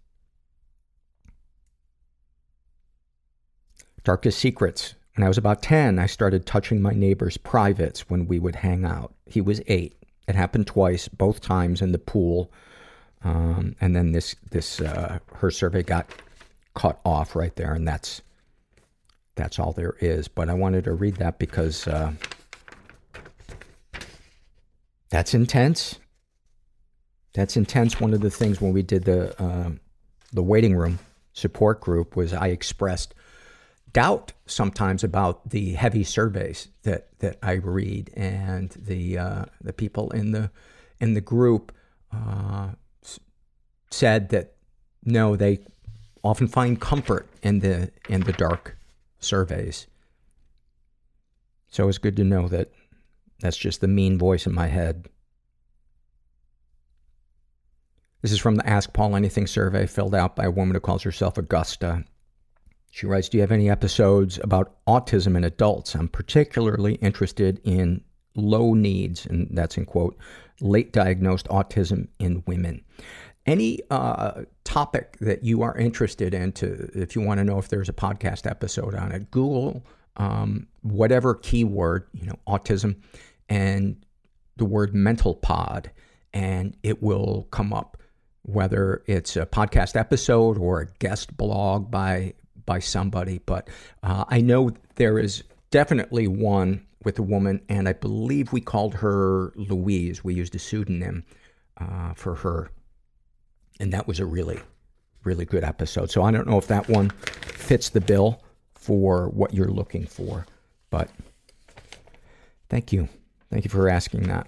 Darkest secrets. When I was about ten, I started touching my neighbor's privates when we would hang out. He was eight. It happened twice, both times in the pool. Um, and then this, this, uh, her survey got cut off right there, and that's, that's all there is. But I wanted to read that because, uh, that's intense. That's intense. One of the things when we did the, uh, the waiting room support group was I expressed doubt sometimes about the heavy surveys that, that I read, and the uh, the people in the in the group uh, s- said that no, they often find comfort in the in the dark surveys. So it's good to know that that's just the mean voice in my head. This is from the Ask Paul Anything survey filled out by a woman who calls herself Augusta. She writes, do you have any episodes about autism in adults? I'm particularly interested in low needs, and that's in quote, late diagnosed autism in women. Any uh, topic that you are interested in, to, if you want to know if there's a podcast episode on it, Google um, whatever keyword, you know, autism, and the word mental pod, and it will come up, whether it's a podcast episode or a guest blog by by somebody. But uh, I know there is definitely one with a woman, and I believe we called her Louise. We used a pseudonym uh, for her, and that was a really, really good episode. So I don't know if that one fits the bill for what you're looking for, but thank you. Thank you for asking that.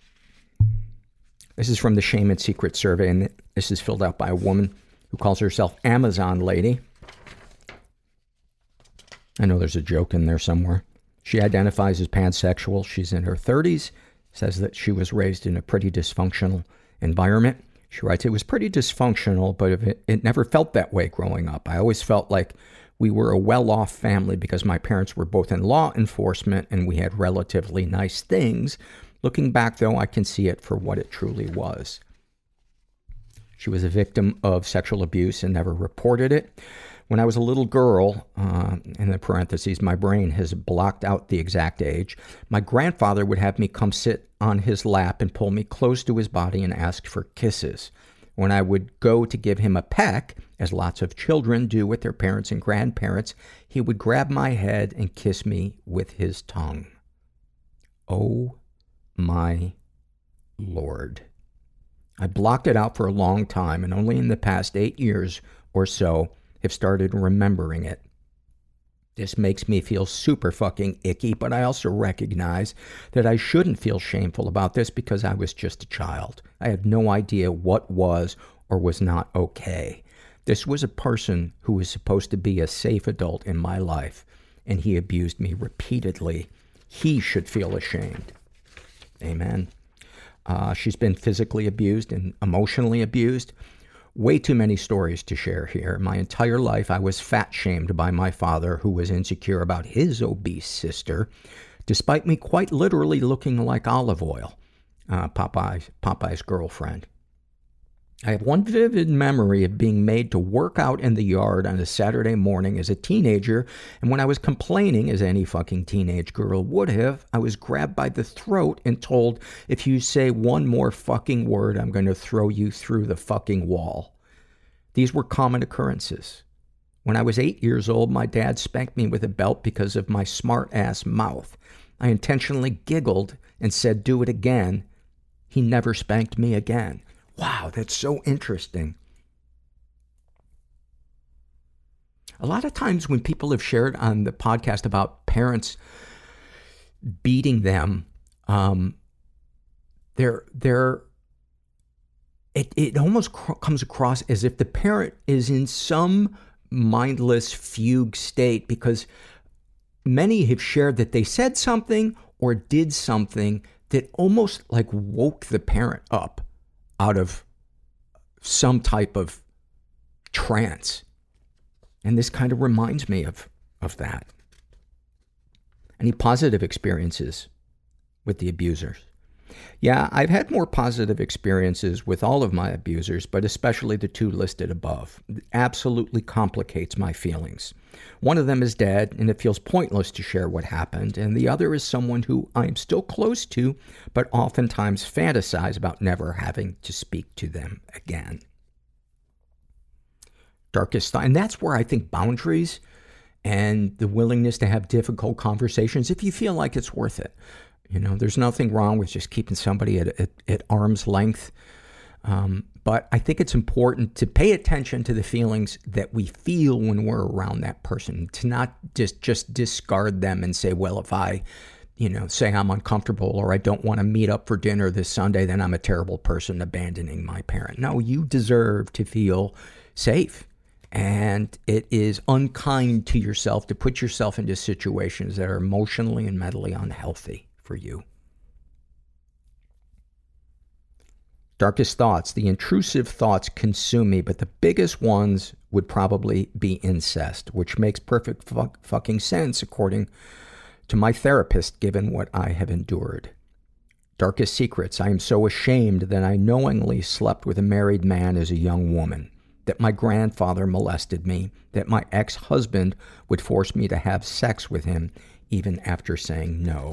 This is from the Shame and Secret survey, and this is filled out by a woman who calls herself Amazon Lady. I know there's a joke in there somewhere. She identifies as pansexual. She's in her thirties, says that she was raised in a pretty dysfunctional environment. She writes, it was pretty dysfunctional, but it, it never felt that way growing up. I always felt like we were a well-off family because my parents were both in law enforcement and we had relatively nice things. Looking back, though, I can see it for what it truly was. She was a victim of sexual abuse and never reported it. When I was a little girl, uh, in the parentheses, my brain has blocked out the exact age, my grandfather would have me come sit on his lap and pull me close to his body and ask for kisses. When I would go to give him a peck, as lots of children do with their parents and grandparents, he would grab my head and kiss me with his tongue. Oh my Lord. I blocked it out for a long time, and only in the past eight years or so have started remembering it. This makes me feel super fucking icky, but I also recognize that I shouldn't feel shameful about this because I was just a child. I had no idea what was or was not okay. This was a person who was supposed to be a safe adult in my life, and he abused me repeatedly. He should feel ashamed. Amen. Uh, she's been physically abused and emotionally abused. Way too many stories to share here. My entire life, I was fat-shamed by my father, who was insecure about his obese sister, despite me quite literally looking like olive oil, uh, Popeye's, Popeye's girlfriend. I have one vivid memory of being made to work out in the yard on a Saturday morning as a teenager, and when I was complaining, as any fucking teenage girl would have, I was grabbed by the throat and told, if you say one more fucking word, I'm going to throw you through the fucking wall. These were common occurrences. When I was eight years old, my dad spanked me with a belt because of my smart-ass mouth. I intentionally giggled and said, do it again. He never spanked me again. Wow, that's so interesting. A lot of times when people have shared on the podcast about parents beating them, um, they're, they're, it, it almost cr- comes across as if the parent is in some mindless fugue state, because many have shared that they said something or did something that almost like woke the parent up out of some type of trance. And this kind of reminds me of, of that. Any positive experiences with the abusers? Yeah, I've had more positive experiences with all of my abusers, but especially the two listed above. It absolutely complicates my feelings. One of them is dead, and it feels pointless to share what happened, and the other is someone who I am still close to, but oftentimes fantasize about never having to speak to them again. Darkest thought, and that's where I think boundaries and the willingness to have difficult conversations, if you feel like it's worth it. You know, there's nothing wrong with just keeping somebody at, at, at arm's length. Um, but I think it's important to pay attention to the feelings that we feel when we're around that person, to not just, just discard them and say, well, if I, you know, say I'm uncomfortable or I don't want to meet up for dinner this Sunday, then I'm a terrible person abandoning my parent. No, you deserve to feel safe. And it is unkind to yourself to put yourself into situations that are emotionally and mentally unhealthy for you. Darkest thoughts. The intrusive thoughts consume me, but the biggest ones would probably be incest, which makes perfect fu- fucking sense according to my therapist, given what I have endured. Darkest secrets. I am so ashamed that I knowingly slept with a married man as a young woman, that my grandfather molested me, that my ex-husband would force me to have sex with him even after saying no.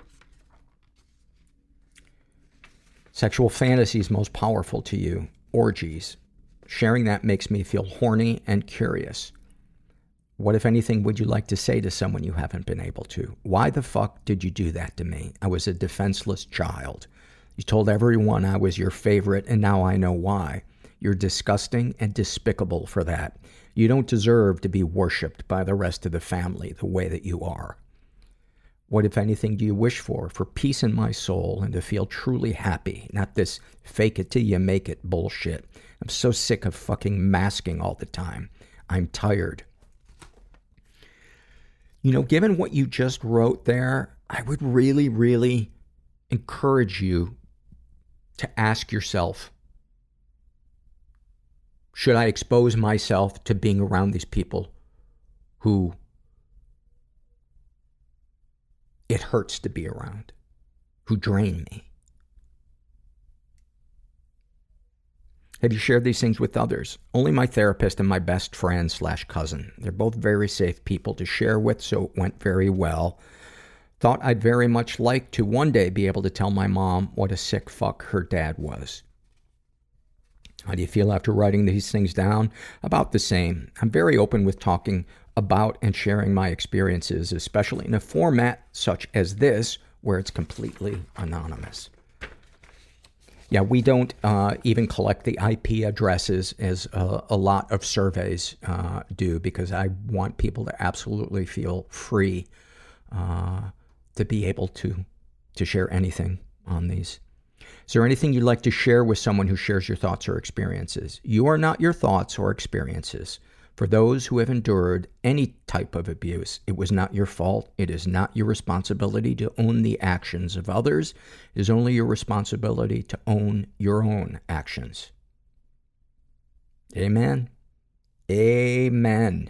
Sexual fantasies most powerful to you. Orgies. Sharing that makes me feel horny and curious. What, if anything, would you like to say to someone you haven't been able to? Why the fuck did you do that to me? I was a defenseless child. You told everyone I was your favorite, and now I know why. You're disgusting and despicable for that. You don't deserve to be worshipped by the rest of the family the way that you are. What, if anything, do you wish for? For peace in my soul and to feel truly happy, not this fake it till you make it bullshit. I'm so sick of fucking masking all the time. I'm tired. You know, given what you just wrote there, I would really, really encourage you to ask yourself, should I expose myself to being around these people who it hurts to be around, who drain me? Have you shared these things with others? Only my therapist and my best friend slash cousin. They're both very safe people to share with, so it went very well. Thought I'd very much like to one day be able to tell my mom what a sick fuck her dad was. How do you feel after writing these things down? About the same. I'm very open with talking about and sharing my experiences, especially in a format such as this, where it's completely anonymous. Yeah, we don't uh, even collect the I P addresses as a, a lot of surveys uh, do, because I want people to absolutely feel free uh, to be able to to share anything on these. Is there anything you'd like to share with someone who shares your thoughts or experiences? You are not your thoughts or experiences. For those who have endured any type of abuse, it was not your fault. It is not your responsibility to own the actions of others. It is only your responsibility to own your own actions. Amen. Amen.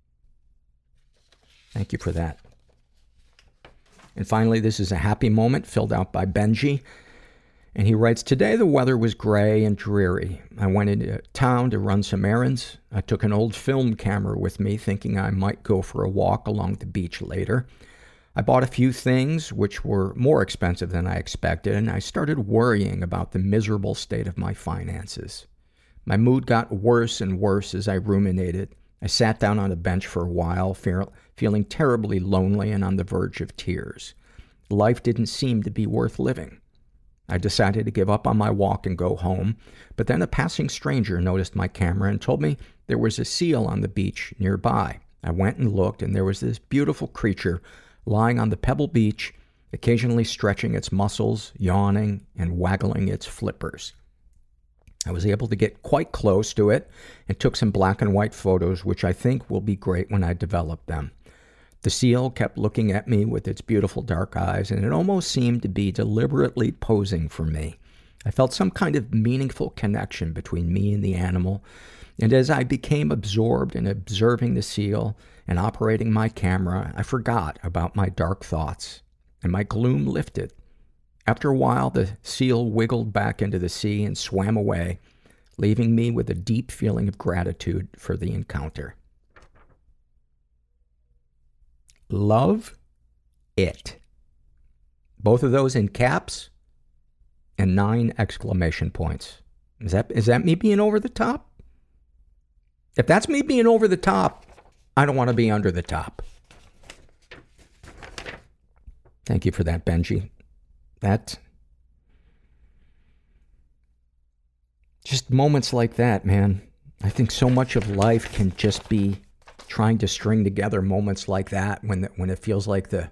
Thank you for that. And finally, this is a happy moment filled out by Benji. And he writes, today the weather was gray and dreary. I went into town to run some errands. I took an old film camera with me, thinking I might go for a walk along the beach later. I bought a few things which were more expensive than I expected, and I started worrying about the miserable state of my finances. My mood got worse and worse as I ruminated. I sat down on a bench for a while, fe- feeling terribly lonely and on the verge of tears. Life didn't seem to be worth living. I decided to give up on my walk and go home, but then a passing stranger noticed my camera and told me there was a seal on the beach nearby. I went and looked, and there was this beautiful creature lying on the pebble beach, occasionally stretching its muscles, yawning, and waggling its flippers. I was able to get quite close to it and took some black and white photos, which I think will be great when I develop them. The seal kept looking at me with its beautiful dark eyes, and it almost seemed to be deliberately posing for me. I felt some kind of meaningful connection between me and the animal, and as I became absorbed in observing the seal and operating my camera, I forgot about my dark thoughts, and my gloom lifted. After a while, the seal wiggled back into the sea and swam away, leaving me with a deep feeling of gratitude for the encounter. Love it. Both of those in caps and nine exclamation points. Is that, is that me being over the top? If that's me being over the top, I don't want to be under the top. Thank you for that, Benji. That, just moments like that, man. I think so much of life can just be trying to string together moments like that when the, when it feels like the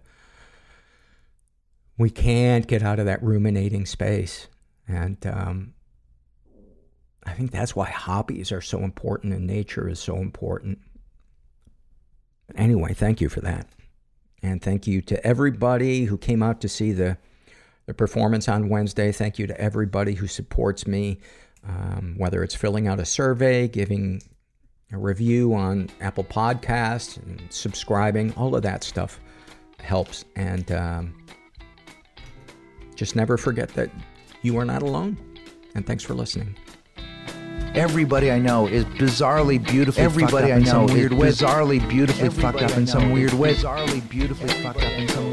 we can't get out of that ruminating space. And um, I think that's why hobbies are so important and nature is so important. But anyway, thank you for that. And thank you to everybody who came out to see the, the performance on Wednesday. Thank you to everybody who supports me, um, whether it's filling out a survey, giving a review on Apple Podcasts, and subscribing. All of that stuff helps. And um, just never forget that you are not alone. And thanks for listening. Everybody I know is bizarrely beautifully Everybody fucked up I know in some weird way. Bizarrely beautifully Everybody fucked up in some weird way. Bizarrely beautifully fucked up in some